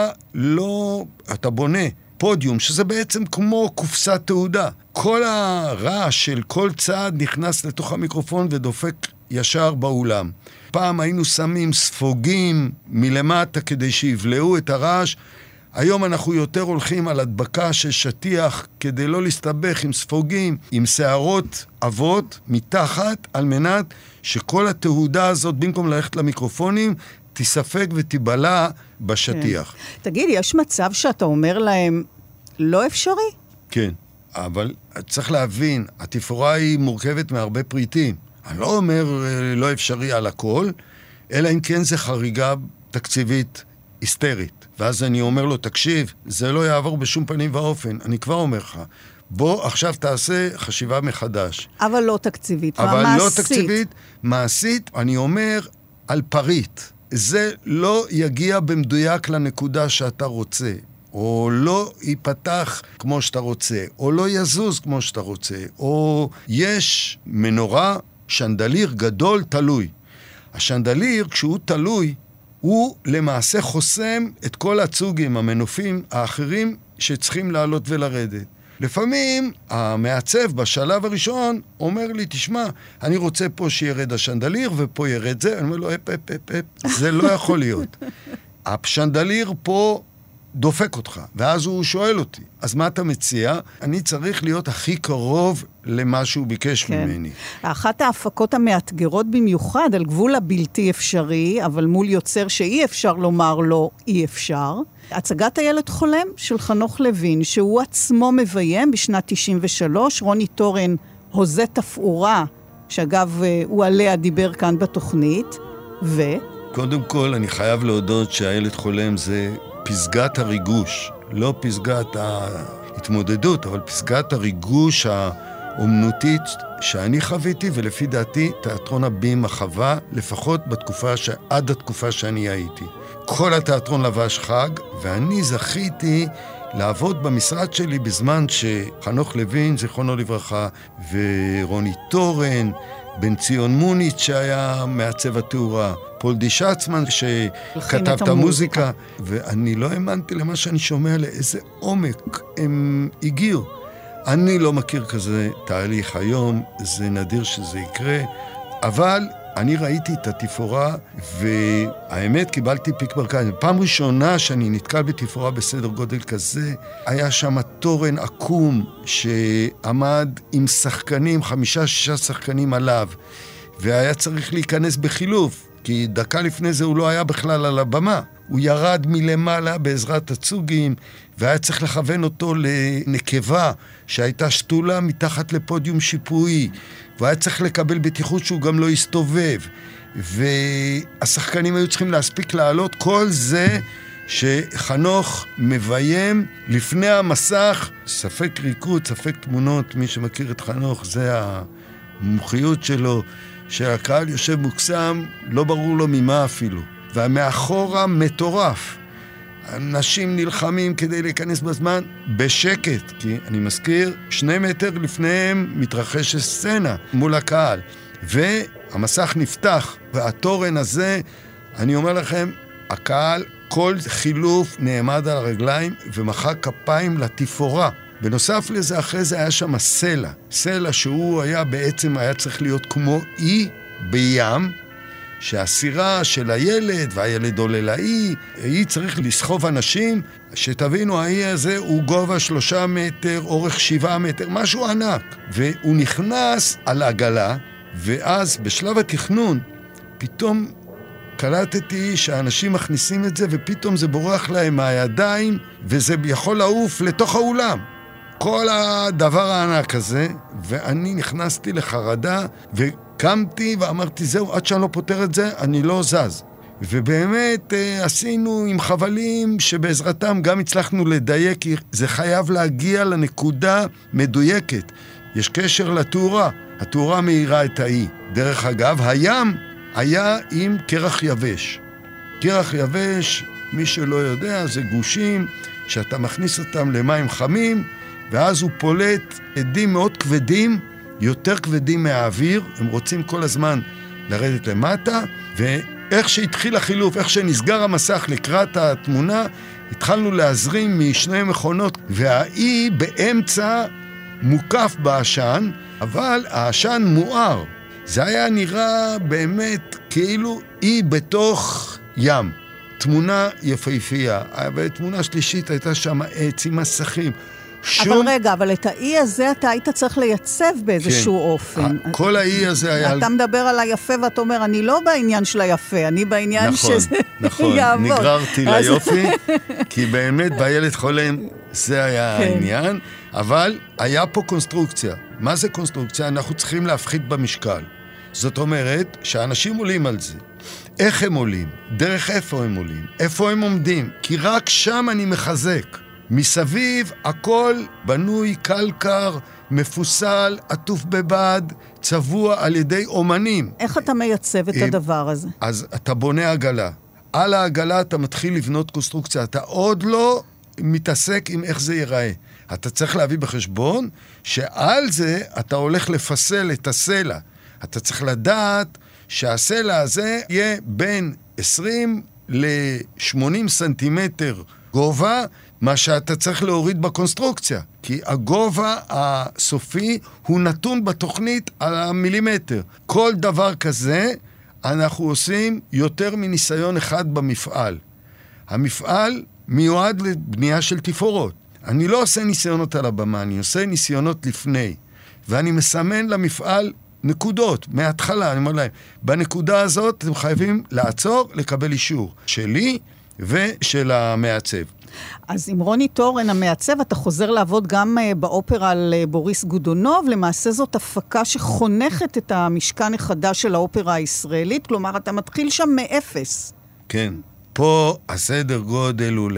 אתה בונה פודיום, שזה בעצם כמו קופסת תעודה, כל הרעש של כל צעד נכנס לתוך המיקרופון ודופק ישר באולם. פעם היינו שמים ספוגים מלמטה כדי שיבלעו את הרעש. היום אנחנו יותר הולכים על הדבקה של שטיח כדי לא להסתבך עם ספוגים, עם שערות אבות מתחת, על מנת שכל התהודה הזאת, במקום ללכת למיקרופונים, תספק ותיבלע בשטיח. כן. תגיד, יש מצב שאתה אומר להם לא אפשרי? כן, אבל צריך להבין, התפאורה היא מורכבת מהרבה פריטים. אני לא אומר לא אפשרי על הכל, אלא אם כן זה חריגה תקציבית היסטרית. ואז אני אומר לו, תקשיב, זה לא יעבור בשום פנים ואופן. אני כבר אומר לך, בוא עכשיו תעשה חשיבה מחדש. אבל לא תקציבית, אבל לא תקציבית, מעשית, אני אומר על פריט. זה לא יגיע במדויק לנקודה שאתה רוצה. או לא ייפתח כמו שאתה רוצה, או לא יזוז כמו שאתה רוצה, או יש מנורה, שנדליר גדול תלוי. השנדליר, כשהוא תלוי, הוא למעשה חוסם את כל הצוגים, המנופים האחרים שצריכים לעלות ולרדת. לפעמים המעצב בשלב הראשון אומר לי, תשמע, אני רוצה פה שירד השנדליר ופה ירד זה. אני אומר לו, זה לא יכול להיות. השנדליר פה דופק אותך, ואז הוא שואל אותי, אז מה אתה מציע? אני צריך להיות הכי קרוב למה שהוא ביקש ממני. אחת ההפקות המאתגרות במיוחד, על גבול הבלתי אפשרי, אבל מול יוצר שאי אפשר לומר לו אי אפשר, הצגת הילד חולם של חנוך לוין, שהוא עצמו מביים בשנת 93, רוני טורן הוזה תפאורה, שאגב הוא עליה דיבר כאן בתוכנית, קודם כל אני חייב להודות שהילד חולם זה פסגת הריגוש, לא פסגת ההתמודדות, אבל פסגת הריגוש האומנותית שאני חוויתי, ולפי דעתי תיאטרון הבימה חווה, לפחות עד התקופה שאני הייתי. כל התיאטרון לבש חג, ואני זכיתי לעבוד במשרד שלי בזמן שחנוך לוין, זיכרונו לברכה, ורוני טורן, בן ציון מוניץ שהיה מעצב התאורה, פול די שצמן שכתב את המוזיקה, ואני לא האמנתי למה שאני שומע, לאיזה עומק הם הגיעו. אני לא מכיר כזה תהליך היום, זה נדיר שזה יקרה, אבל אני ראיתי את התפאורה, והאמת קיבלתי פיק ברקן. פעם ראשונה שאני נתקל בתפאורה בסדר גודל כזה, היה שם תורן עקום שעמד עם שחקנים, 5-6 שחקנים עליו, והיה צריך להיכנס בחילוף, כי דקה לפני זה הוא לא היה בכלל על הבמה. הוא ירד מלמעלה בעזרת הצוגים, והיה צריך לכוון אותו לנקבה שהייתה שתולה מתחת לפודיום שיפועי, והיה צריך לקבל בטיחות שהוא גם לא יסתובב, והשחקנים היו צריכים להספיק לעלות. כל זה שחנוך מביים לפני המסך, ספק ריקוד, ספק תמונות. מי שמכיר את חנוך, זה המומחיות שלו, שהקהל יושב מוקסם, לא ברור לו ממה אפילו, ומאחורה מטורף. אנשים נלחמים כדי להיכנס בזמן בשקט, כי אני מזכיר, 2 מטר לפניהם מתרחשת סצנה מול הקהל, והמסך נפתח, והתורן הזה, אני אומר לכם, הקהל כל חילוף נעמד על הרגליים ומחא כפיים לתפאורה. בנוסף לזה, אחרי זה היה שם סלע שהוא היה בעצם, היה צריך להיות כמו אי בים, שהסירה של הילד, והילד עולה לאי, היא צריך לסחוב אנשים, שתבינו, האי הזה הוא גובה 3 מטר, אורך 7 מטר, משהו ענק. והוא נכנס על עגלה, ואז בשלב התכנון, פתאום קלטתי שאנשים מכניסים את זה, ופתאום זה בורח להם מהידיים, וזה יכול לעוף לתוך האולם. כל הדבר הענק הזה, ואני נכנסתי לחרדה, וקמתי ואמרתי, זהו, עד שאני לא פותר את זה, אני לא זז. ובאמת עשינו עם חבלים שבעזרתם גם הצלחנו לדייק, כי זה חייב להגיע לנקודה מדויקת. יש קשר לתאורה, התאורה מאירה את האי. דרך אגב, הים היה עם קרח יבש. קרח יבש, מי שלא יודע, זה גושים שאתה מכניס אותם למים חמים, ואז הוא פולט עדים מאוד כבדים, יותר כבדים מהאוויר, הם רוצים כל הזמן לרדת למטה, ואיך שהתחיל החילוף, איך שנסגר המסך לקראת התמונה, התחלנו להזרים משני מכונות, והאי באמצע מוקף בעשן, אבל העשן מואר. זה היה נראה באמת כאילו אי בתוך ים. תמונה יפהפייה, ותמונה שלישית הייתה שם עץ עם מסכים. אבל רגע, אבל את האי הזה אתה היית צריך לייצב באיזשהו אופן. כל האי הזה היה... אתה מדבר על היפה ואתה אומר, אני לא בעניין של היפה, אני בעניין שזה נכון, יעבוד. נגררתי ליופי, כי באמת בילד חולם זה היה העניין, אבל היה פה קונסטרוקציה. מה זה קונסטרוקציה? אנחנו צריכים להפחית במשקל. זאת אומרת שאנשים עולים על זה. איך הם עולים? דרך איפה הם עולים? איפה הם עומדים? כי רק שם אני מחזק. מסביב הכל בנוי קלקר, מפוסל, עטוף בבד, צבוע על ידי אומנים. איך אתה מייצב את הדבר הזה? אז אתה בונה עגלה. על העגלה אתה מתחיל לבנות קונסטרוקציה. אתה עוד לא מתעסק עם איך זה ייראה. אתה צריך להביא בחשבון שעל זה אתה הולך לפסל את הסלע. אתה צריך לדעת שהסלע הזה יהיה בין 20 ל-80 סנטימטר גובה, מה שאתה צריך להוריד בקונסטרוקציה. כי הגובה הסופי הוא נתון בתוכנית על המילימטר. כל דבר כזה אנחנו עושים יותר מניסיון אחד במפעל. המפעל מיועד לבנייה של תפאורות. אני לא עושה ניסיונות על הבמה, אני עושה ניסיונות לפני. ואני מסמן למפעל נקודות, מההתחלה, אני אומר להם, בנקודה הזאת אתם חייבים לעצור, לקבל אישור שלי ושל המעצב. אז עם רוני טורן המעצב, אתה חוזר לעבוד גם באופרה על בוריס גודונוב, למעשה זאת הפקה שחונכת את המשכן החדש של האופרה הישראלית, כלומר אתה מתחיל שם מאפס. כן. פה הסדר גודל הוא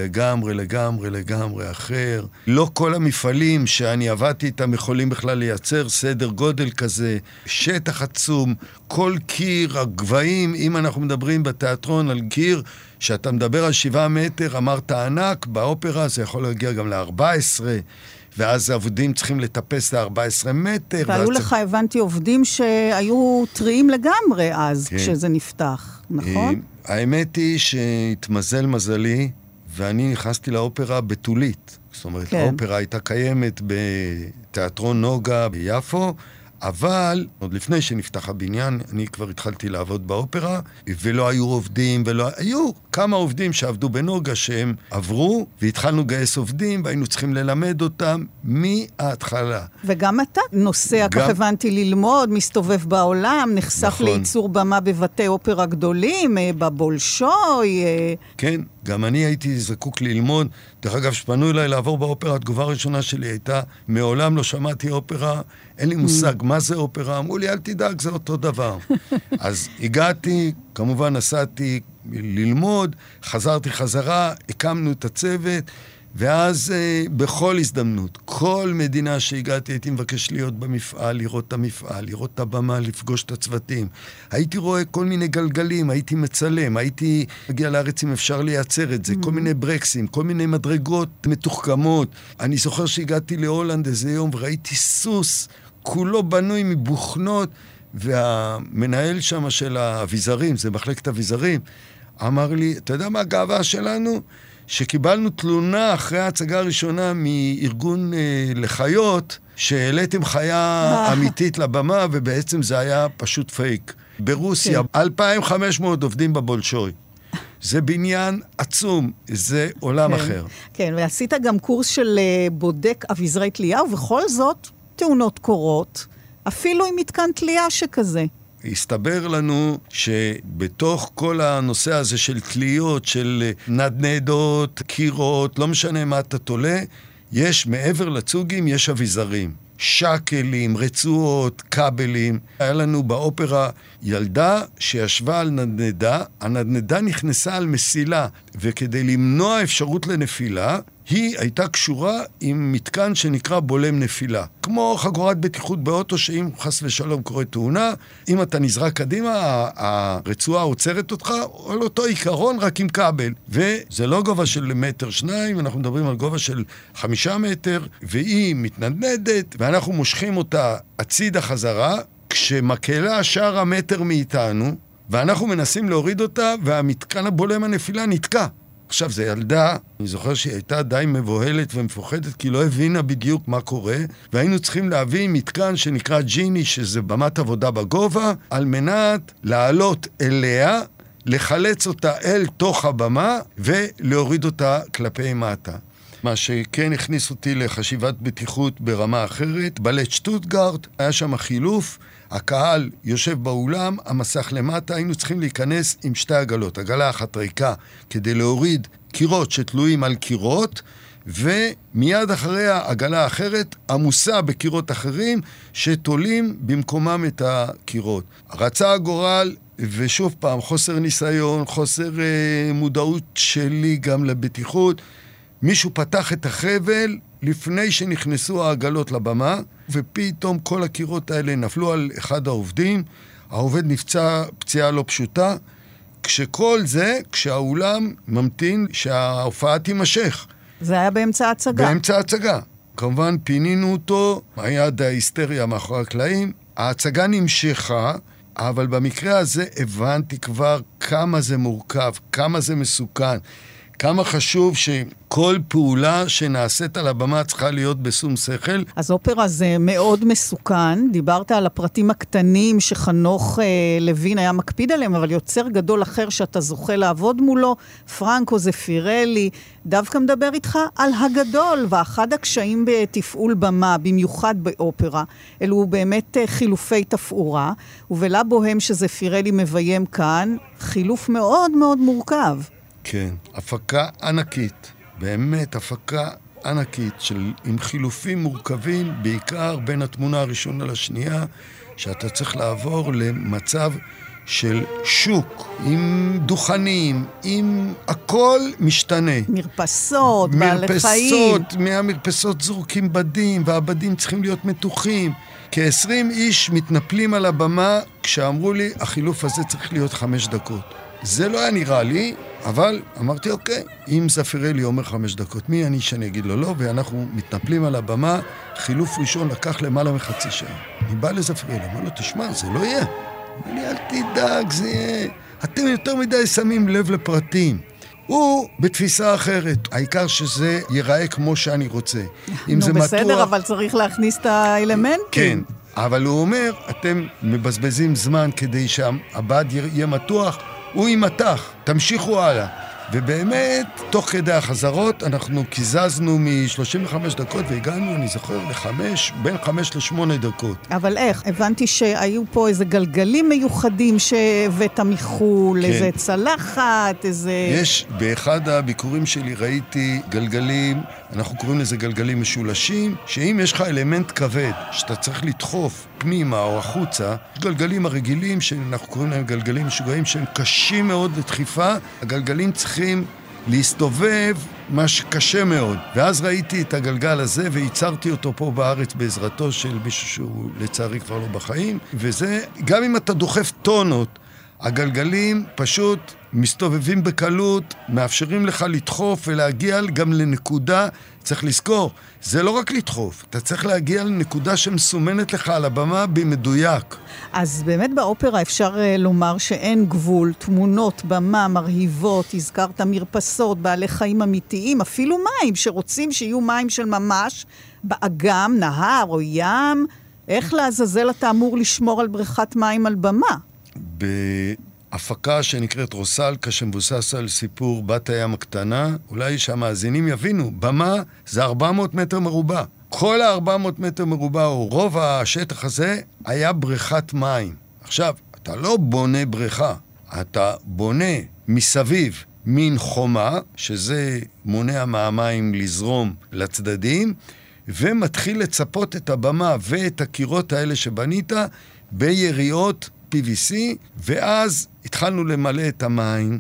לגמרי אחר. לא כל המפעלים שאני עבדתי איתם יכולים בכלל לייצר סדר גודל כזה, שטח עצום, כל קיר, הגבהים, אם אנחנו מדברים בתיאטרון על קיר, שאתה מדבר על 7 מטר, אמרת ענק, באופרה זה יכול להגיע גם ל-14, ואז העובדים צריכים לטפס ל-14 מטר. והיו לך, הבנתי, עובדים שהיו טריים לגמרי אז, כשזה נפתח, נכון? האמת היא שהתמזל מזלי, ואני נכנסתי לאופרה בתולית. זאת אומרת, האופרה הייתה קיימת בתיאטרון נוגה ביפו, אבל עוד לפני שנפתח הבניין, אני כבר התחלתי לעבוד באופרה, ולא היו עובדים, היו כמה עובדים שעבדו בנוגה שהם עברו, והתחלנו לגייס עובדים, והיינו צריכים ללמד אותם מההתחלה. וגם אתה נוסע, כך הבנתי, ללמוד, מסתובב בעולם, נחשף לייצור במה בבתי אופרה גדולים, בבולשוי. כן, גם אני הייתי זקוק ללמוד. דרך אגב, שפנו אליי לעבור באופרה, התגובה הראשונה שלי הייתה, מעולם לא שמעתי אופרה, אין לי מושג מה זה אופרה, אמרו לי, אל תדאג, זה אותו דבר. אז הגעתי, כמובן נסעתי ללמוד, חזרתי חזרה, הקמנו את הצוות, ואז בכל הזדמנות, כל מדינה שהגעתי, הייתי מבקש להיות במפעל, לראות את המפעל, לראות את הבמה, לפגוש את הצוותים. הייתי רואה כל מיני גלגלים, הייתי מצלם, הייתי מגיע לארץ אם אפשר לייצר את זה, כל מיני ברקסים, כל מיני מדרגות מתוחכמות. אני זוכר שהגעתי להולנד איזה יום וראיתי סוס, כולו בנוי מבוכנות, והמנהל שם של האביזרים, זה מחלקת אביזרים, אמר לי, אתה יודע מה הגאווה שלנו? שקיבלנו תלונה אחרי ההצגה הראשונה מארגון לחיות, שהעליתם חיה אמיתית לבמה, ובעצם זה היה פשוט פייק. ברוסיה, 2,500 עובדים בבולשוי. זה בניין עצום, זה עולם אחר. כן, ועשית גם קורס של בודק אביזרי תלייה, ובכל זאת תאונות קורות, אפילו עם מתקן תלייה שכזה. הסתבר לנו שבתוך כל הנושא הזה של תליות, של נדנדות, קירות, לא משנה מה אתה תולה, יש מעבר לצוגים, יש אביזרים. שקלים, רצועות, כבלים. היה לנו באופרה ילדה שישבה על נדנדה, הנדנדה נכנסה על מסילה, וכדי למנוע אפשרות לנפילה, היא הייתה קשורה עם מתקן שנקרא בולם נפילה. כמו חגורת בטיחות באוטו, שאם חס ושלום קורה תאונה, אם אתה נזרק קדימה, הרצועה עוצרת אותך, על אותו עיקרון רק עם כבל. וזה לא גובה של 1-2 מטר, אנחנו מדברים על גובה של 5 מטר, והיא מתנדנדת, ואנחנו מושכים אותה הצידה חזרה, כשמקלה שער מטר מאיתנו, ואנחנו מנסים להוריד אותה, והמתקן הבולם הנפילה נתקע. עכשיו, זה ילדה, אני זוכר שהיא הייתה די מבוהלת ומפוחדת, כי לא הבינה בדיוק מה קורה, והיינו צריכים להביא מתקן שנקרא ג'יני, שזה במת עבודה בגובה, על מנת לעלות אליה, לחלץ אותה אל תוך הבמה, ולהוריד אותה כלפי מטה. מה שכן הכניס אותי לחשיבת בטיחות ברמה אחרת, בלט שטוטגרט, היה שם חילוף, הקהל יושב באולם, המסך למטה, היינו צריכים להיכנס עם 2 עגלות. עגלה אחת ריקה כדי להוריד קירות שתלויים על קירות, ומיד אחריה עגלה אחרת עמוסה בקירות אחרים שתולים במקומם את הקירות. רצה הגורל, ושוב פעם, חוסר ניסיון, חוסר מודעות שלי גם לבטיחות. מישהו פתח את החבל לפני שנכנסו העגלות לבמה, ופתאום כל הקירות האלה נפלו על אחד העובדים, העובד נפצע פציעה לא פשוטה, כשכל זה, כשהאולם ממתין שההופעה תימשך. זה היה באמצע ההצגה. באמצע ההצגה. כמובן פינינו אותו, היה די היסטריה מאחורי הקלעים, ההצגה נמשכה, אבל במקרה הזה הבנתי כבר כמה זה מורכב, כמה זה מסוכן, כמה חשוב שכל פעולה שנעשית על הבמה צריכה להיות בשום שכל. אז אופרה זה מאוד מסוכן. דיברת על הפרטים הקטנים שחנוך לוין היה מקפיד עליהם, אבל יוצר גדול אחר שאתה זוכה לעבוד מולו, פרנקו זפירלי, דווקא מדבר איתך על הגדול, ואחד הקשיים בתפעול במה, במיוחד באופרה, אלו באמת חילופי תפאורה, ובלה בוהם שזפירלי מביים כאן, חילוף מאוד מאוד מורכב. כן, הפקה ענקית, באמת הפקה ענקית, עם חילופים מורכבים, בעיקר בין התמונה הראשונה לשנייה, שאתה צריך לעבור למצב של שוק, עם דוכנים, עם הכל משתנה. מרפסות, בעלי חיים. מהמרפסות זורקים בדים, והבדים צריכים להיות מתוחים. כ-20 איש מתנפלים על הבמה, כשאמרו לי, החילוף הזה צריך להיות 5 דקות. זה לא היה נראה לי, אבל אמרתי, אוקיי, אם זפירלי אומר 5 דקות, מי אני שאני אגיד לו לא, ואנחנו מתנפלים על הבמה, חילוף ראשון לקח למעלה מחצי שעה. אני בא לזפירלי, אמר לו, תשמע, זה לא יהיה. אמר לי, אל תדאג, זה יהיה. אתם יותר מדי שמים לב לפרטים. הוא בתפיסה אחרת, העיקר שזה ייראה כמו שאני רוצה. נו, בסדר, אבל צריך להכניס את האלמנטים. כן, אבל הוא אומר, אתם מבזבזים זמן כדי שהבד יהיה מתוח, הוא ימתח, תמשיכו הלאה. ובאמת, תוך כדי החזרות, אנחנו קיזזנו מ-35 דקות והגענו, אני זוכר, בין 5 ל-8 דקות. אבל איך? הבנתי שהיו פה איזה גלגלים מיוחדים שהבאת מחול, כן. איזה צלחת, איזה... יש, באחד הביקורים שלי ראיתי גלגלים, אנחנו קוראים לזה גלגלים משולשים, שאם יש לך אלמנט כבד, שאתה צריך לדחוף פנימה או החוצה, יש גלגלים הרגילים שאנחנו קוראים להם גלגלים משוגעים, שהם קשים מאוד לדחיפה, הגלגלים צריכים להסתובב, מה שקשה מאוד. ואז ראיתי את הגלגל הזה וייצרתי אותו פה בארץ בעזרתו של מישהו שהוא לצערי כבר לא בחיים, וזה, גם אם אתה דוחף טונות, הגלגלים פשוט מסתובבים בקלות, מאפשרים לך לדחוף ולהגיע גם לנקודה, צריך לזכור, זה לא רק לדחוף, אתה צריך להגיע לנקודה שמסומנת לך על הבמה במדויק. אז באמת באופרה אפשר לומר שאין גבול, תמונות, במה, מרהיבות, הזכרת מרפסות, בעלי חיים אמיתיים, אפילו מים, שרוצים שיהיו מים של ממש, באגם, נהר או ים, איך לעזאזל אתה אמור לשמור על בריכת מים על במה? בהפקה שנקראת רוסלקה, שמבוסס על סיפור בת הים הקטנה. אולי שהמאזינים יבינו, במה זה 400 מטר מרובע. כל ה-400 מטר מרובע, או רוב השטח הזה, היה בריכת מים. עכשיו, אתה לא בונה בריכה, אתה בונה מסביב מין חומה, שזה מונע מהמים לזרום לצדדים, ומתחיל לצפות את הבמה ואת הקירות האלה שבנית ביריעות PVC, ואז התחלנו למלא את המים,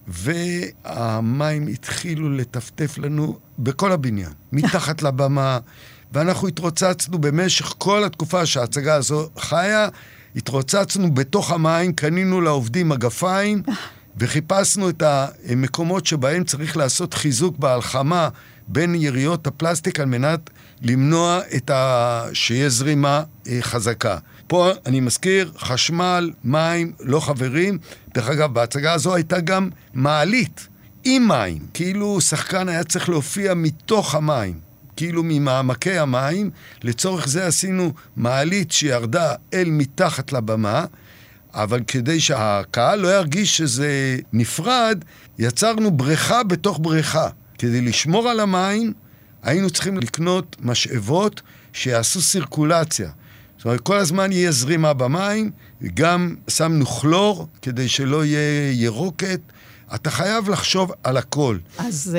והמים התחילו לטפטף לנו בכל הבניין, מתחת לבמה, ואנחנו התרוצצנו במשך כל התקופה שההצגה הזו חיה, התרוצצנו בתוך המים, קנינו לעובדים מגפיים, וחיפשנו את המקומות שבהם צריך לעשות חיזוק בהלחמה בין יריות הפלסטיק על מנת למנוע שיהיה זרימה חזקה. פה אני מזכיר, חשמל, מים, לא חברים. דרך אגב, בהצגה הזו הייתה גם מעלית עם מים. כאילו שחקן היה צריך להופיע מתוך המים, כאילו ממעמקי המים. לצורך זה עשינו מעלית שירדה אל מתחת לבמה, אבל כדי שהקהל לא ירגיש שזה נפרד, יצרנו בריכה בתוך בריכה. כדי לשמור על המים, היינו צריכים לקנות משאבות שיעשו סירקולציה. זאת אומרת, כל הזמן יהיה זרימה במים, וגם שמנו כלור כדי שלא יהיה ירוקת. אתה חייב לחשוב על הכל. אז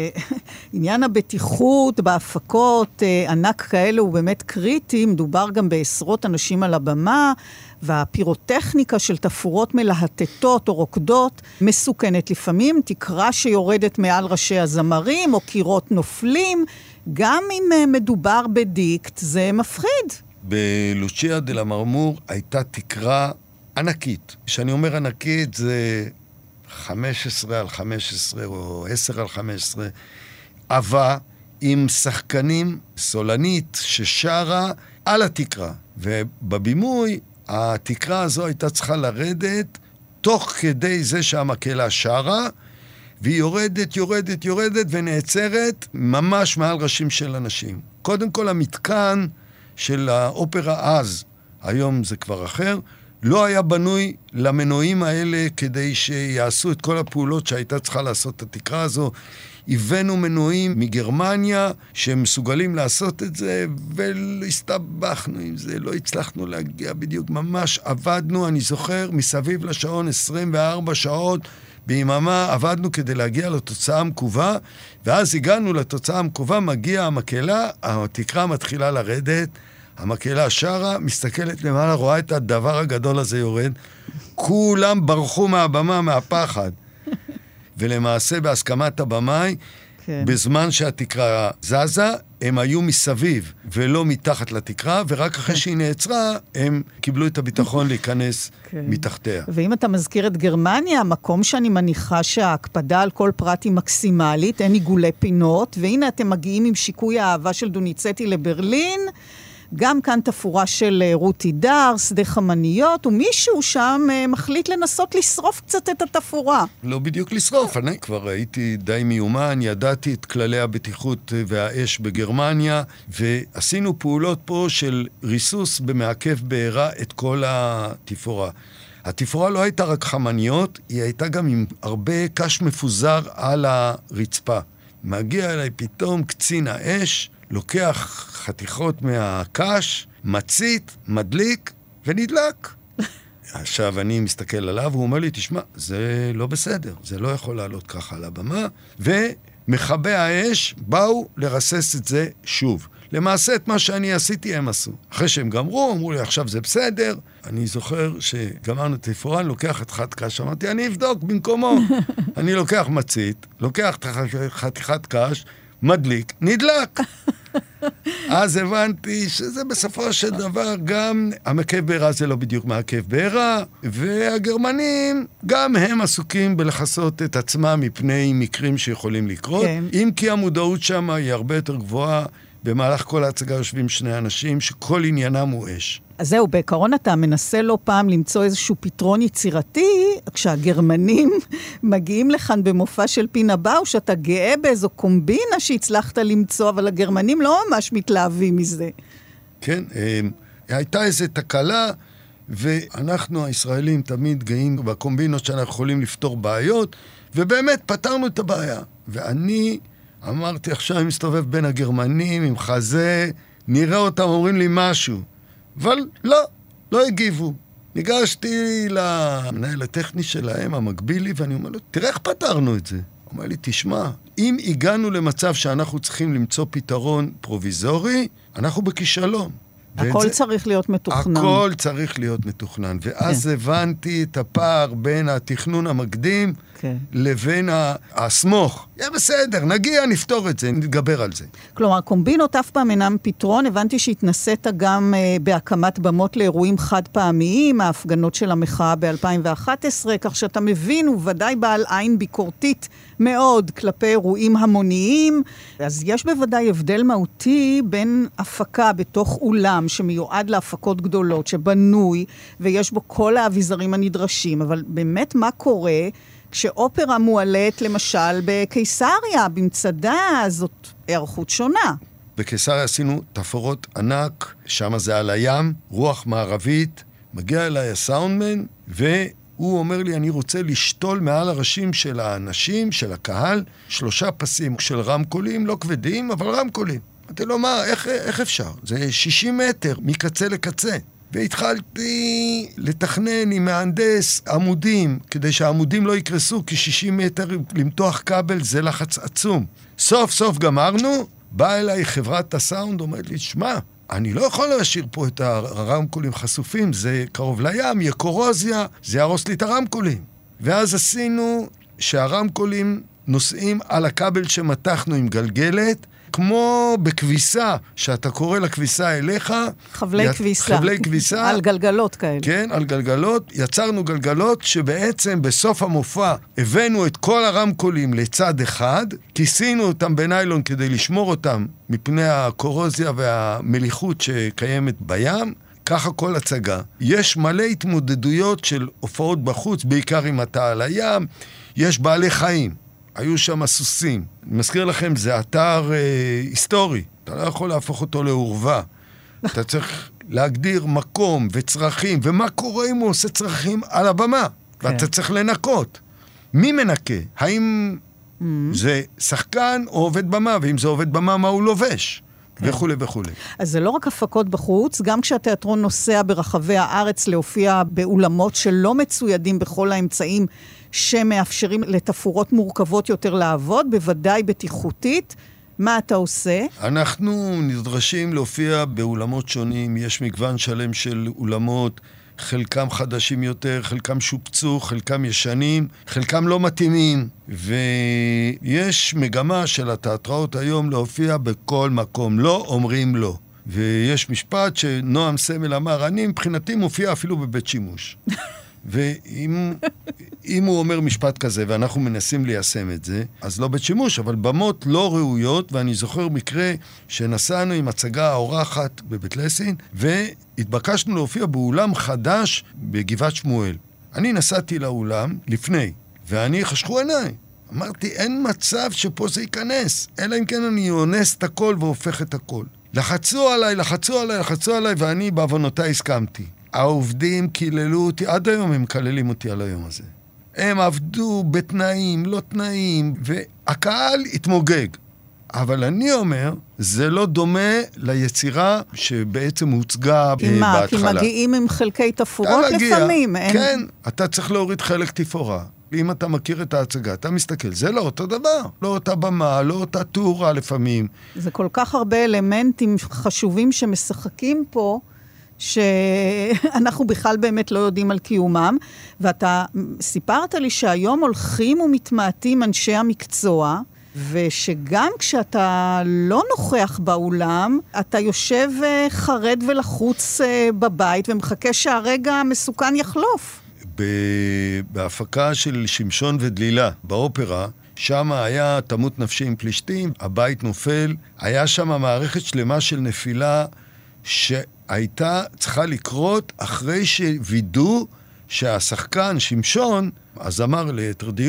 עניין הבטיחות בהפקות ענק כאלה הוא באמת קריטי, מדובר גם בעשרות אנשים על הבמה, והפירוטכניקה של תפורות מלהטטות או רוקדות מסוכנת לפעמים, תקרה שיורדת מעל ראשי הזמרים או קירות נופלים, גם אם מדובר בדיקט זה מפחיד. בלוצ'יה דה למרמור הייתה תקרה ענקית. כשאני אומר ענקית זה 15 על 15 או 10 על 15, עבה עם שחקנים, סולנית ששרה על התקרה. ובבימוי התקרה הזו הייתה צריכה לרדת תוך כדי זה שהמקהלה שרה, והיא יורדת ונעצרת ממש מעל ראשים של אנשים. קודם כל המתקן של האופרה אז, היום זה כבר אחר, לא היה בנוי למנועים האלה כדי שיעשו את כל הפעולות שהייתה צריכה לעשות את התקרה הזו. הבאנו מנועים מגרמניה שהם מסוגלים לעשות את זה, והסתבכנו עם זה, לא הצלחנו להגיע בדיוק, ממש עבדנו, אני זוכר, מסביב לשעון 24 שעות ביממה, עבדנו כדי להגיע לתוצאה המקובה, ואז הגענו לתוצאה המקובה, מגיע המקהלה, התקרה מתחילה לרדת, המקהלה שרה, מסתכלת למעלה, רואה את הדבר הגדול הזה יורד, כולם ברחו מהבמה מהפחד. ולמעשה בהסכמת הבמאי, כן. בזמן שהתקרה זזה, הם היו מסביב ולא מתחת לתקרה, ורק אחרי שהיא נעצרה, הם קיבלו את הביטחון להיכנס כן. מתחתיה. ואם אתה מזכיר את גרמניה, המקום שאני מניחה שההקפדה על כל פרט היא מקסימלית, אין עיגולי פינות, והנה אתם מגיעים עם שיקוי האהבה של דוניצטי לברלין, גם כאן תפורה של רותי דר, שדה חמניות, ומישהו שם מחליט לנסות לשרוף קצת את התפורה. לא בדיוק לשרוף, אני כבר הייתי די מיומן, ידעתי את כללי הבטיחות והאש בגרמניה, ועשינו פעולות פה של ריסוס במעכב בעירה את כל התפורה. התפורה לא הייתה רק חמניות, היא הייתה גם עם הרבה קש מפוזר על הרצפה. מגיע אליי פתאום קצין האש, לוקח חתיכות מהקש, מצית, מדליק ונדלק. עכשיו אני מסתכל עליו, הוא אומר לי, תשמע, זה לא בסדר, זה לא יכול לעלות ככה על הבמה, ומחבי האש באו לרסס את זה שוב. למעשה את מה שאני עשיתי הם עשו. אחרי שהם גמרו, אמרו לי, עכשיו זה בסדר. אני זוכר שגמרנו את התפורה, אני לוקח את חתיכת קש, אמרתי, אני אבדוק במקומו. אני לוקח מצית, לוקח את חתיכת קש, מדליק, נדלק. אז הבנתי שזה בסופו של דבר גם המעכב בעירה זה לא בדיוק מעכב בעירה, והגרמנים גם הם עסוקים בלחסות את עצמם מפני מקרים שיכולים לקרות, כן. אם כי המודעות שם היא הרבה יותר גבוהה, במהלך כל ההצגה יושבים שני אנשים שכל עניינם הוא אש. אז זהו, בעיקרון אתה מנסה לא פעם למצוא איזשהו פתרון יצירתי, כשהגרמנים מגיעים לכאן במופע של פינה באו, שאתה גאה באיזו קומבינה שהצלחת למצוא, אבל הגרמנים לא ממש מתלהבים מזה. כן, הייתה איזו תקלה, ואנחנו הישראלים תמיד גאים בקומבינות שאנחנו יכולים לפתור בעיות, ובאמת פתרנו את הבעיה. ואני אמרתי, עכשיו אני מסתובב בין הגרמנים עם חזה, נראה אותם, אומרים לי משהו. אבל לא הגיבו. ניגשתי למנהל הטכני שלהם, המקביל לי, ואני אומר לו, תראה איך פתרנו את זה. הוא אומר לי, תשמע, אם הגענו למצב שאנחנו צריכים למצוא פתרון פרוביזורי, אנחנו בכישלון. הכל צריך להיות מתוכנן. הכל צריך להיות מתוכנן. ואז הבנתי את הפער בין התכנון המקדים לבין הסמוך. יהיה בסדר, נגיע, נפתור את זה, נתגבר על זה. כלומר, קומבינות אף פעם אינם פתרון. הבנתי שהתנסית גם בהקמת במות לאירועים חד פעמיים, ההפגנות של המחאה ב-2011, כך שאתה מבין, וודאי בעל עין ביקורתית מאוד כלפי אירועים המוניים. אז יש בוודאי הבדל מהותי בין הפקה בתוך אולם שמיועד להפקות גדולות, שבנוי ויש בו כל האביזרים הנדרשים. אבל באמת מה קורה כשאופרה מועלית למשל בקיסריה, במצדה, זאת הערכות שונה. בקיסריה עשינו תפאורות ענק, שם זה על הים, רוח מערבית, מגיע אליי הסאונדמן, והוא אומר לי, אני רוצה לשתול מעל הראשים של האנשים, של הקהל, 3 פסים של רמקולים, לא כבדים, אבל רמקולים. אמרתי לו, מה, איך אפשר? זה 60 מטר, מקצה לקצה. והתחלתי לתכנן עם מהנדס עמודים, כדי שהעמודים לא יקרסו, כי 60 מטר למתוח כבל זה לחץ עצום. סוף סוף גמרנו, באה אליי חברת הסאונד, אומרת לי, שמע, אני לא יכול להשאיר פה את הרמקולים חשופים, זה קרוב לים, יהיה קורוזיה, זה ירוס לי את הרמקולים. ואז עשינו שהרמקולים נוסעים על הכבל שמתחנו עם גלגלת, כמו בכביסה, שאתה קורא לכביסה אליך. חבלי כביסה. חבלי כביסה. על גלגלות כאלה. כן, על גלגלות. יצרנו גלגלות שבעצם בסוף המופע הבאנו את כל הרמקולים לצד אחד, כיסינו אותם בניילון כדי לשמור אותם מפני הקורוזיה והמליחות שקיימת בים. ככה כל הצגה. יש מלא התמודדויות של הופעות בחוץ, בעיקר אם אתה על הים. יש בעלי חיים. היו שם סוסים. אני מזכיר לכם, זה אתר היסטורי. אתה לא יכול להפוך אותו לעורבה. אתה צריך להגדיר מקום וצרכים, ומה קורה אם הוא עושה צרכים על הבמה. ואתה צריך לנקות. מי מנקה? האם זה שחקן או עובד במה? ואם זה עובד במה, מה הוא לובש? וכו' וכו'. אז זה לא רק הפקות בחוץ, גם כשהתיאטרון נוסע ברחבי הארץ להופיע באולמות שלא מצוידים בכל האמצעים שמאפשרים לתפאורות מורכבות יותר לעבוד, בוודאי בטיחותית. מה אתה עושה? אנחנו נדרשים להופיע באולמות שונים, יש מגוון שלם של אולמות, חלקם חדשים יותר, חלקם שופצו, חלקם ישנים, חלקם לא מתאימים, ויש מגמה של התיאטראות היום להופיע בכל מקום, לא אומרים לא. ויש משפט שנועם סמל אמר, אני מבחינתי מופיע אפילו בבית שימוש. ואם הוא אומר משפט כזה, ואנחנו מנסים ליישם את זה, אז לא בית שימוש, אבל במות לא ראויות, ואני זוכר מקרה שנסענו עם הצגה האורחת בבית לסין, והתבקשנו להופיע באולם חדש בגבעת שמואל. אני נסעתי לאולם לפני, ואני חשכו עיניי. אמרתי, אין מצב שפה זה ייכנס, אלא אם כן אני אונס את הכל והופך את הכל. לחצו עליי, ואני בעוונותיי הסכמתי. העובדים קיללו אותי, עד היום הם קללים אותי על היום הזה. הם עבדו בתנאים, לא תנאים, והקהל התמוגג. אבל אני אומר, זה לא דומה ליצירה שבעצם הוצגה בהתחלה. כי מגיעים עם חלקי תפאורות לפעמים. כן, אתה צריך להוריד חלק תפאורה. אם אתה מכיר את ההצגה, אתה מסתכל, זה לא אותו דבר. לא אותה במה, לא אותה תאורה לפעמים. זה כל כך הרבה אלמנטים חשובים שמשחקים פה, שאנחנו בכלל באמת לא יודעים על קיומם, ואתה סיפרת לי שהיום הולכים ומתמעטים אנשי המקצוע, ושגם כשאתה לא נוכח באולם, אתה יושב חרד ולחוץ בבית, ומחכה שהרגע המסוכן יחלוף. בהפקה של שמשון ודלילה, באופרה, שם היה תמות נפשי עם פלישתים, הבית נופל, היה שם מערכת שלמה של נפילה, שהייתה צריכה לקרות אחרי שווידו שהשחקן שמשון, אז אמר ליתר דיוק,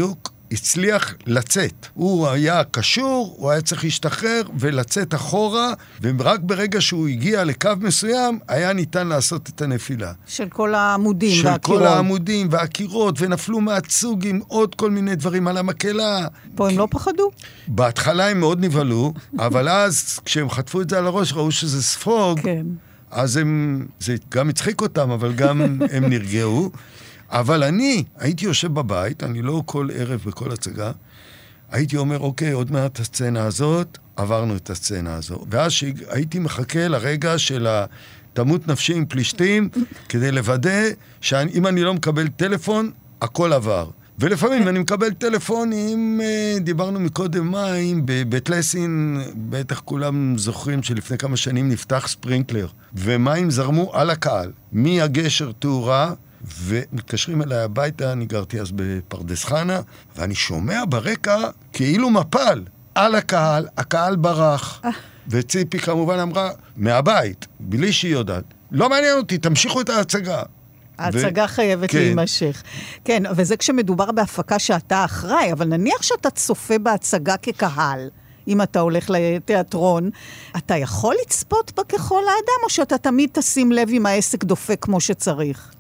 הצליח לצאת. הוא היה קשור, הוא היה צריך להשתחרר ולצאת אחורה, ורק ברגע שהוא הגיע לקו מסוים, היה ניתן לעשות את הנפילה. של כל העמודים והקירות. של כל העמודים והקירות, ונפלו מהצוג עם עוד כל מיני דברים על המקלה. פה הם לא פחדו? בהתחלה הם מאוד נבהלו, אבל אז כשהם חטפו את זה על הראש, ראו שזה ספוג, כן. אז זה גם הצחיק אותם, אבל גם הם נרגעו. אבל אני הייתי יושב בבית, אני לא כל ערב בכל הצגה, הייתי אומר, אוקיי, עוד מעט הסצנה הזאת, עברנו את הסצנה הזו. ואז הייתי מחכה לרגע של תמות נפשי עם פלישתים, כדי לוודא שאם אני לא מקבל טלפון, הכל עבר. ולפעמים אני מקבל טלפונים, דיברנו מקודם מים, בבית לסין, בטח כולם זוכרים שלפני כמה שנים נפתח ספרינקלר, ומים זרמו על הקהל, מהגשר תאורה, ומתקשרים אליי הביתה, אני גרתי אז בפרדס חנה, ואני שומע ברקע כאילו מפל על הקהל, הקהל ברח, וציפי כמובן אמרה, מהבית, בלי שהיא יודעת, לא מעניין אותי, תמשיכו את ההצגה. ההצגה חייבת להימשך. כן, וזה כשמדובר בהפקה שאתה אחראי, אבל נניח שאתה צופה בהצגה כקהל, אם אתה הולך לתיאטרון, אתה יכול לצפות בה ככל האדם, או שאתה תמיד תשים לב אם העסק דופק כמו שצריך?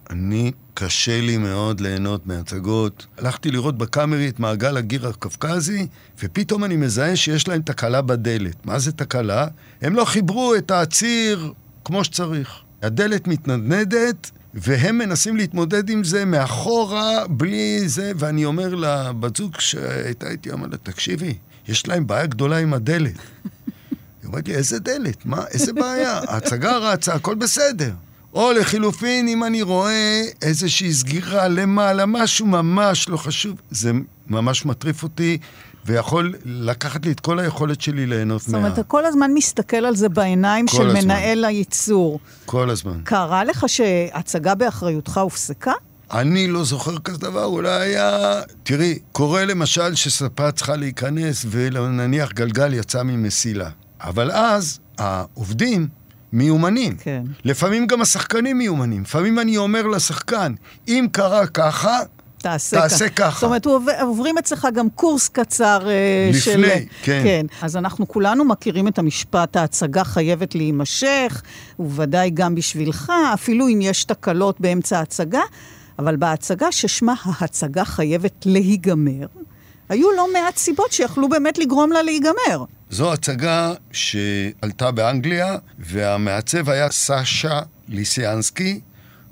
קשה לי מאוד ליהנות מהצגות. הלכתי לראות בקאמרי את מעגל הגיר הקפקזי, ופתאום אני מזהה שיש להם תקלה בדלת. מה זה תקלה? הם לא חיברו את הציר כמו שצריך. הדלת מתנדנדת, והם מנסים להתמודד עם זה מאחורה, בלי זה, ואני אומר לבת זוג שהייתי אומר לה, תקשיבי, יש להם בעיה גדולה עם הדלת. היא אומרת לי, איזה דלת? מה? איזה בעיה? ההצגה רצה, הכל בסדר. או לחילופין, אם אני רואה איזושהי סגירה למעלה, משהו ממש לא חשוב, זה ממש מטריף אותי, ויכול לקחת לי את כל היכולת שלי ליהנות זאת אומרת, אתה כל הזמן מסתכל על זה בעיניים של מנהל הייצור. כל הזמן. קרה לך שהצגה באחריותך הופסקה? אני לא זוכר כזה דבר, אולי היה... תראי, קורה למשל שספה צריכה להיכנס, ונניח גלגל יצא ממסילה. אבל אז העובדים מיומנים. כן. לפעמים גם השחקנים מיומנים. לפעמים אני אומר לשחקן, אם קרה ככה, תעשה ככה. זאת אומרת, עוברים אצלך גם קורס קצר של... לפני, כן. כן. אז אנחנו כולנו מכירים את המשפט, ההצגה חייבת להימשך, ובוודאי גם בשבילך, אפילו אם יש תקלות באמצע ההצגה, אבל בהצגה ששמה ההצגה חייבת להיגמר, היו לא מעט סיבות שיכלו באמת לגרום לה להיגמר. זו הצגה שעלתה באנגליה, והמעצב היה סשה ליסיאנסקי,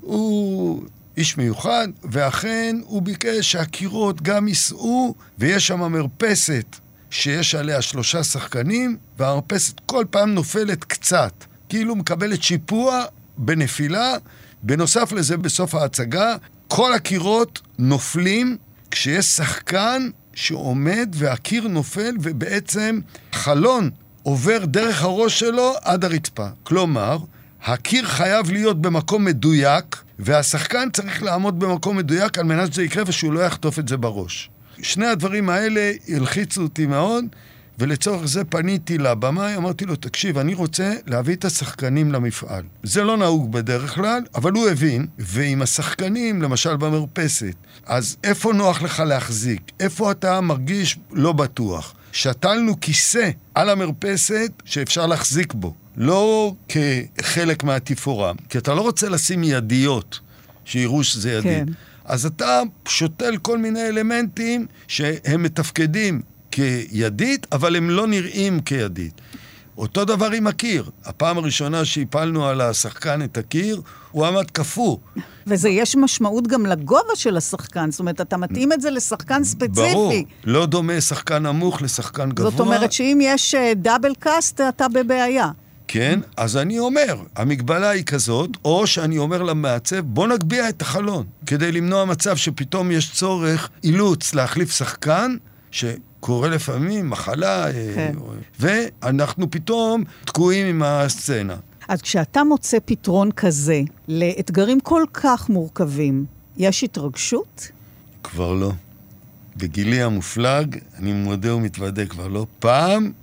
הוא איש מיוחד, ואכן הוא ביקש שהקירות גם ייסעו, ויש שם מרפסת שיש עליה 3 שחקנים, והמרפסת כל פעם נופלת קצת, כאילו מקבלת שיפוע בנפילה. בנוסף לזה, בסוף ההצגה, כל הקירות נופלים כשיש שחקן שעומד והקיר נופל, ובעצם חלון עובר דרך הראש שלו עד הרצפה. כלומר, הקיר חייב להיות במקום מדויק, והשחקן צריך לעמוד במקום מדויק על מנת שזה יקרה ושהוא לא יחטוף את זה בראש. שני הדברים האלה הלחיצו אותי מאוד, ולצורך זה פניתי לבמאי, אמרתי לו, תקשיב, אני רוצה להביא את השחקנים למפעל. זה לא נהוג בדרך כלל, אבל הוא הבין, ועם השחקנים, למשל במרפסת, אז איפה נוח לך להחזיק? איפה אתה מרגיש לא בטוח? שתלנו כיסא על המרפסת שאפשר להחזיק בו, לא כחלק מהתפאורה, כי אתה לא רוצה לשים ידיות שיראו שזה ידית. כן. אז אתה שותל כל מיני אלמנטים שהם מתפקדים כידית, אבל הם לא נראים כידית. אותו דבר עם הקיר. הפעם הראשונה שהפלנו על השחקן את הקיר, הוא עמד קפוא. וזה יש משמעות גם לגובה של השחקן. זאת אומרת, אתה מתאים את זה לשחקן ספציפי. ברור. לא דומה שחקן נמוך לשחקן גבוה. זאת אומרת שאם יש דאבל קאסט, אתה בבעיה. כן, אז אני אומר, המגבלה היא כזאת, או שאני אומר למעצב, בוא נגביה את החלון, כדי למנוע מצב שפתאום יש צורך אילוץ להחליף שחקן, שקורה לפעמים מחלה, כן. ואנחנו פתאום תקועים עם הסצנה. אז כשאתה מוצא פתרון כזה, לאתגרים כל כך מורכבים, יש התרגשות? כבר לא. בגילי המופלג, אני מודה ומתוודה כבר לא. פעם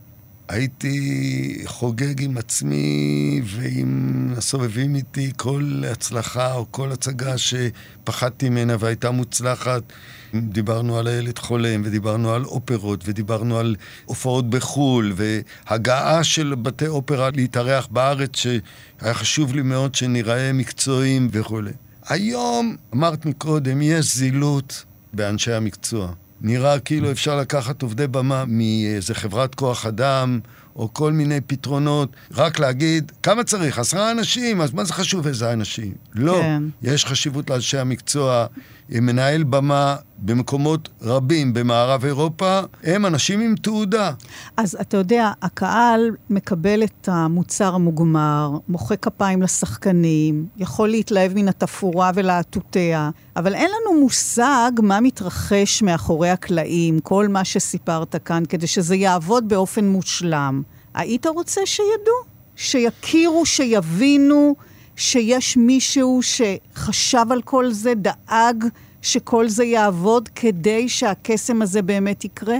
הייתי חוגג עם עצמי ועם הסובבים איתי כל הצלחה או כל הצגה שפחדתי ממנה והייתה מוצלחת. דיברנו על הילד חולם, ודיברנו על אופרות, ודיברנו על הופעות בחול, והגעה של בתי אופרה להתארח בארץ, שהיה חשוב לי מאוד שנראה מקצועיים וכו'. היום, אמרת מקודם, יש זילות באנשי המקצוע. נראה כאילו אפשר לקחת עובדי במה מאיזה חברת כוח אדם, או כל מיני פתרונות, רק להגיד, כמה צריך? 10 אנשים, אז מה זה חשוב איזה אנשים? לא, כן. יש חשיבות לאנשי המקצוע, מנהל במה במקומות רבים במערב אירופה, הם אנשים עם תעודה. אז אתה יודע, הקהל מקבל את המוצר המוגמר, מוחא כפיים לשחקנים, יכול להתלהב מן התפאורה ולהטוטיה, אבל אין לנו מושג מה מתרחש מאחורי הקלעים, כל מה שסיפרת כאן, כדי שזה יעבוד באופן מושלם. היית רוצה שידעו? שיכירו, שיבינו, שיש מישהו שחשב על כל זה, דאג שכל זה יעבוד כדי שהקסם הזה באמת יקרה?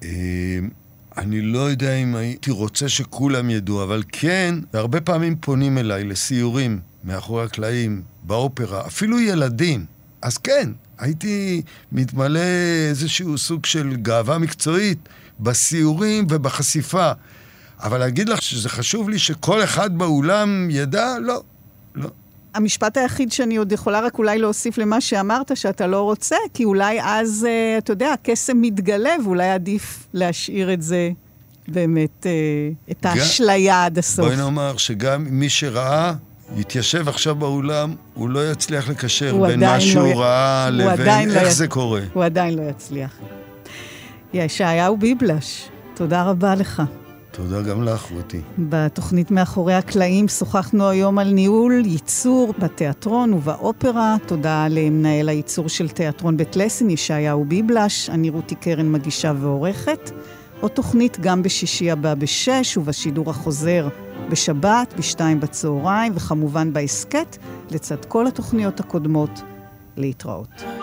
אני לא יודע אם הייתי רוצה שכולם ידעו, אבל כן, הרבה פעמים פונים אליי לסיורים מאחורי הקלעים, באופרה, אפילו ילדים. אז כן, הייתי מתמלא איזשהו סוג של גאווה מקצועית בסיורים ובחשיפה. אבל להגיד לך שזה חשוב לי שכל אחד באולם ידע? לא, לא. המשפט היחיד שאני עוד יכולה רק אולי להוסיף למה שאמרת, שאתה לא רוצה, כי אולי אז, אתה יודע, הקסם מתגלה, ואולי עדיף להשאיר את זה באמת, את האשליה עד הסוף. בואי נאמר שגם מי שראה, יתיישב עכשיו באולם, הוא לא יצליח לקשר בין מה שהוא ראה לבין איך זה קורה. הוא עדיין לא יצליח. ישעיהו ביבלש, תודה רבה לך. תודה גם לך, רותי. בתוכנית מאחורי הקלעים שוחחנו היום על ניהול ייצור בתיאטרון ובאופרה. תודה למנהל הייצור של תיאטרון בית לסין, ישעיהו ביבלש. אני רותי קרן מגישה ועורכת. עוד תוכנית גם בשישי הבא ב-6 ובשידור החוזר בשבת ב-2 בצהריים, וכמובן בהסקט לצד כל התוכניות הקודמות. להתראות.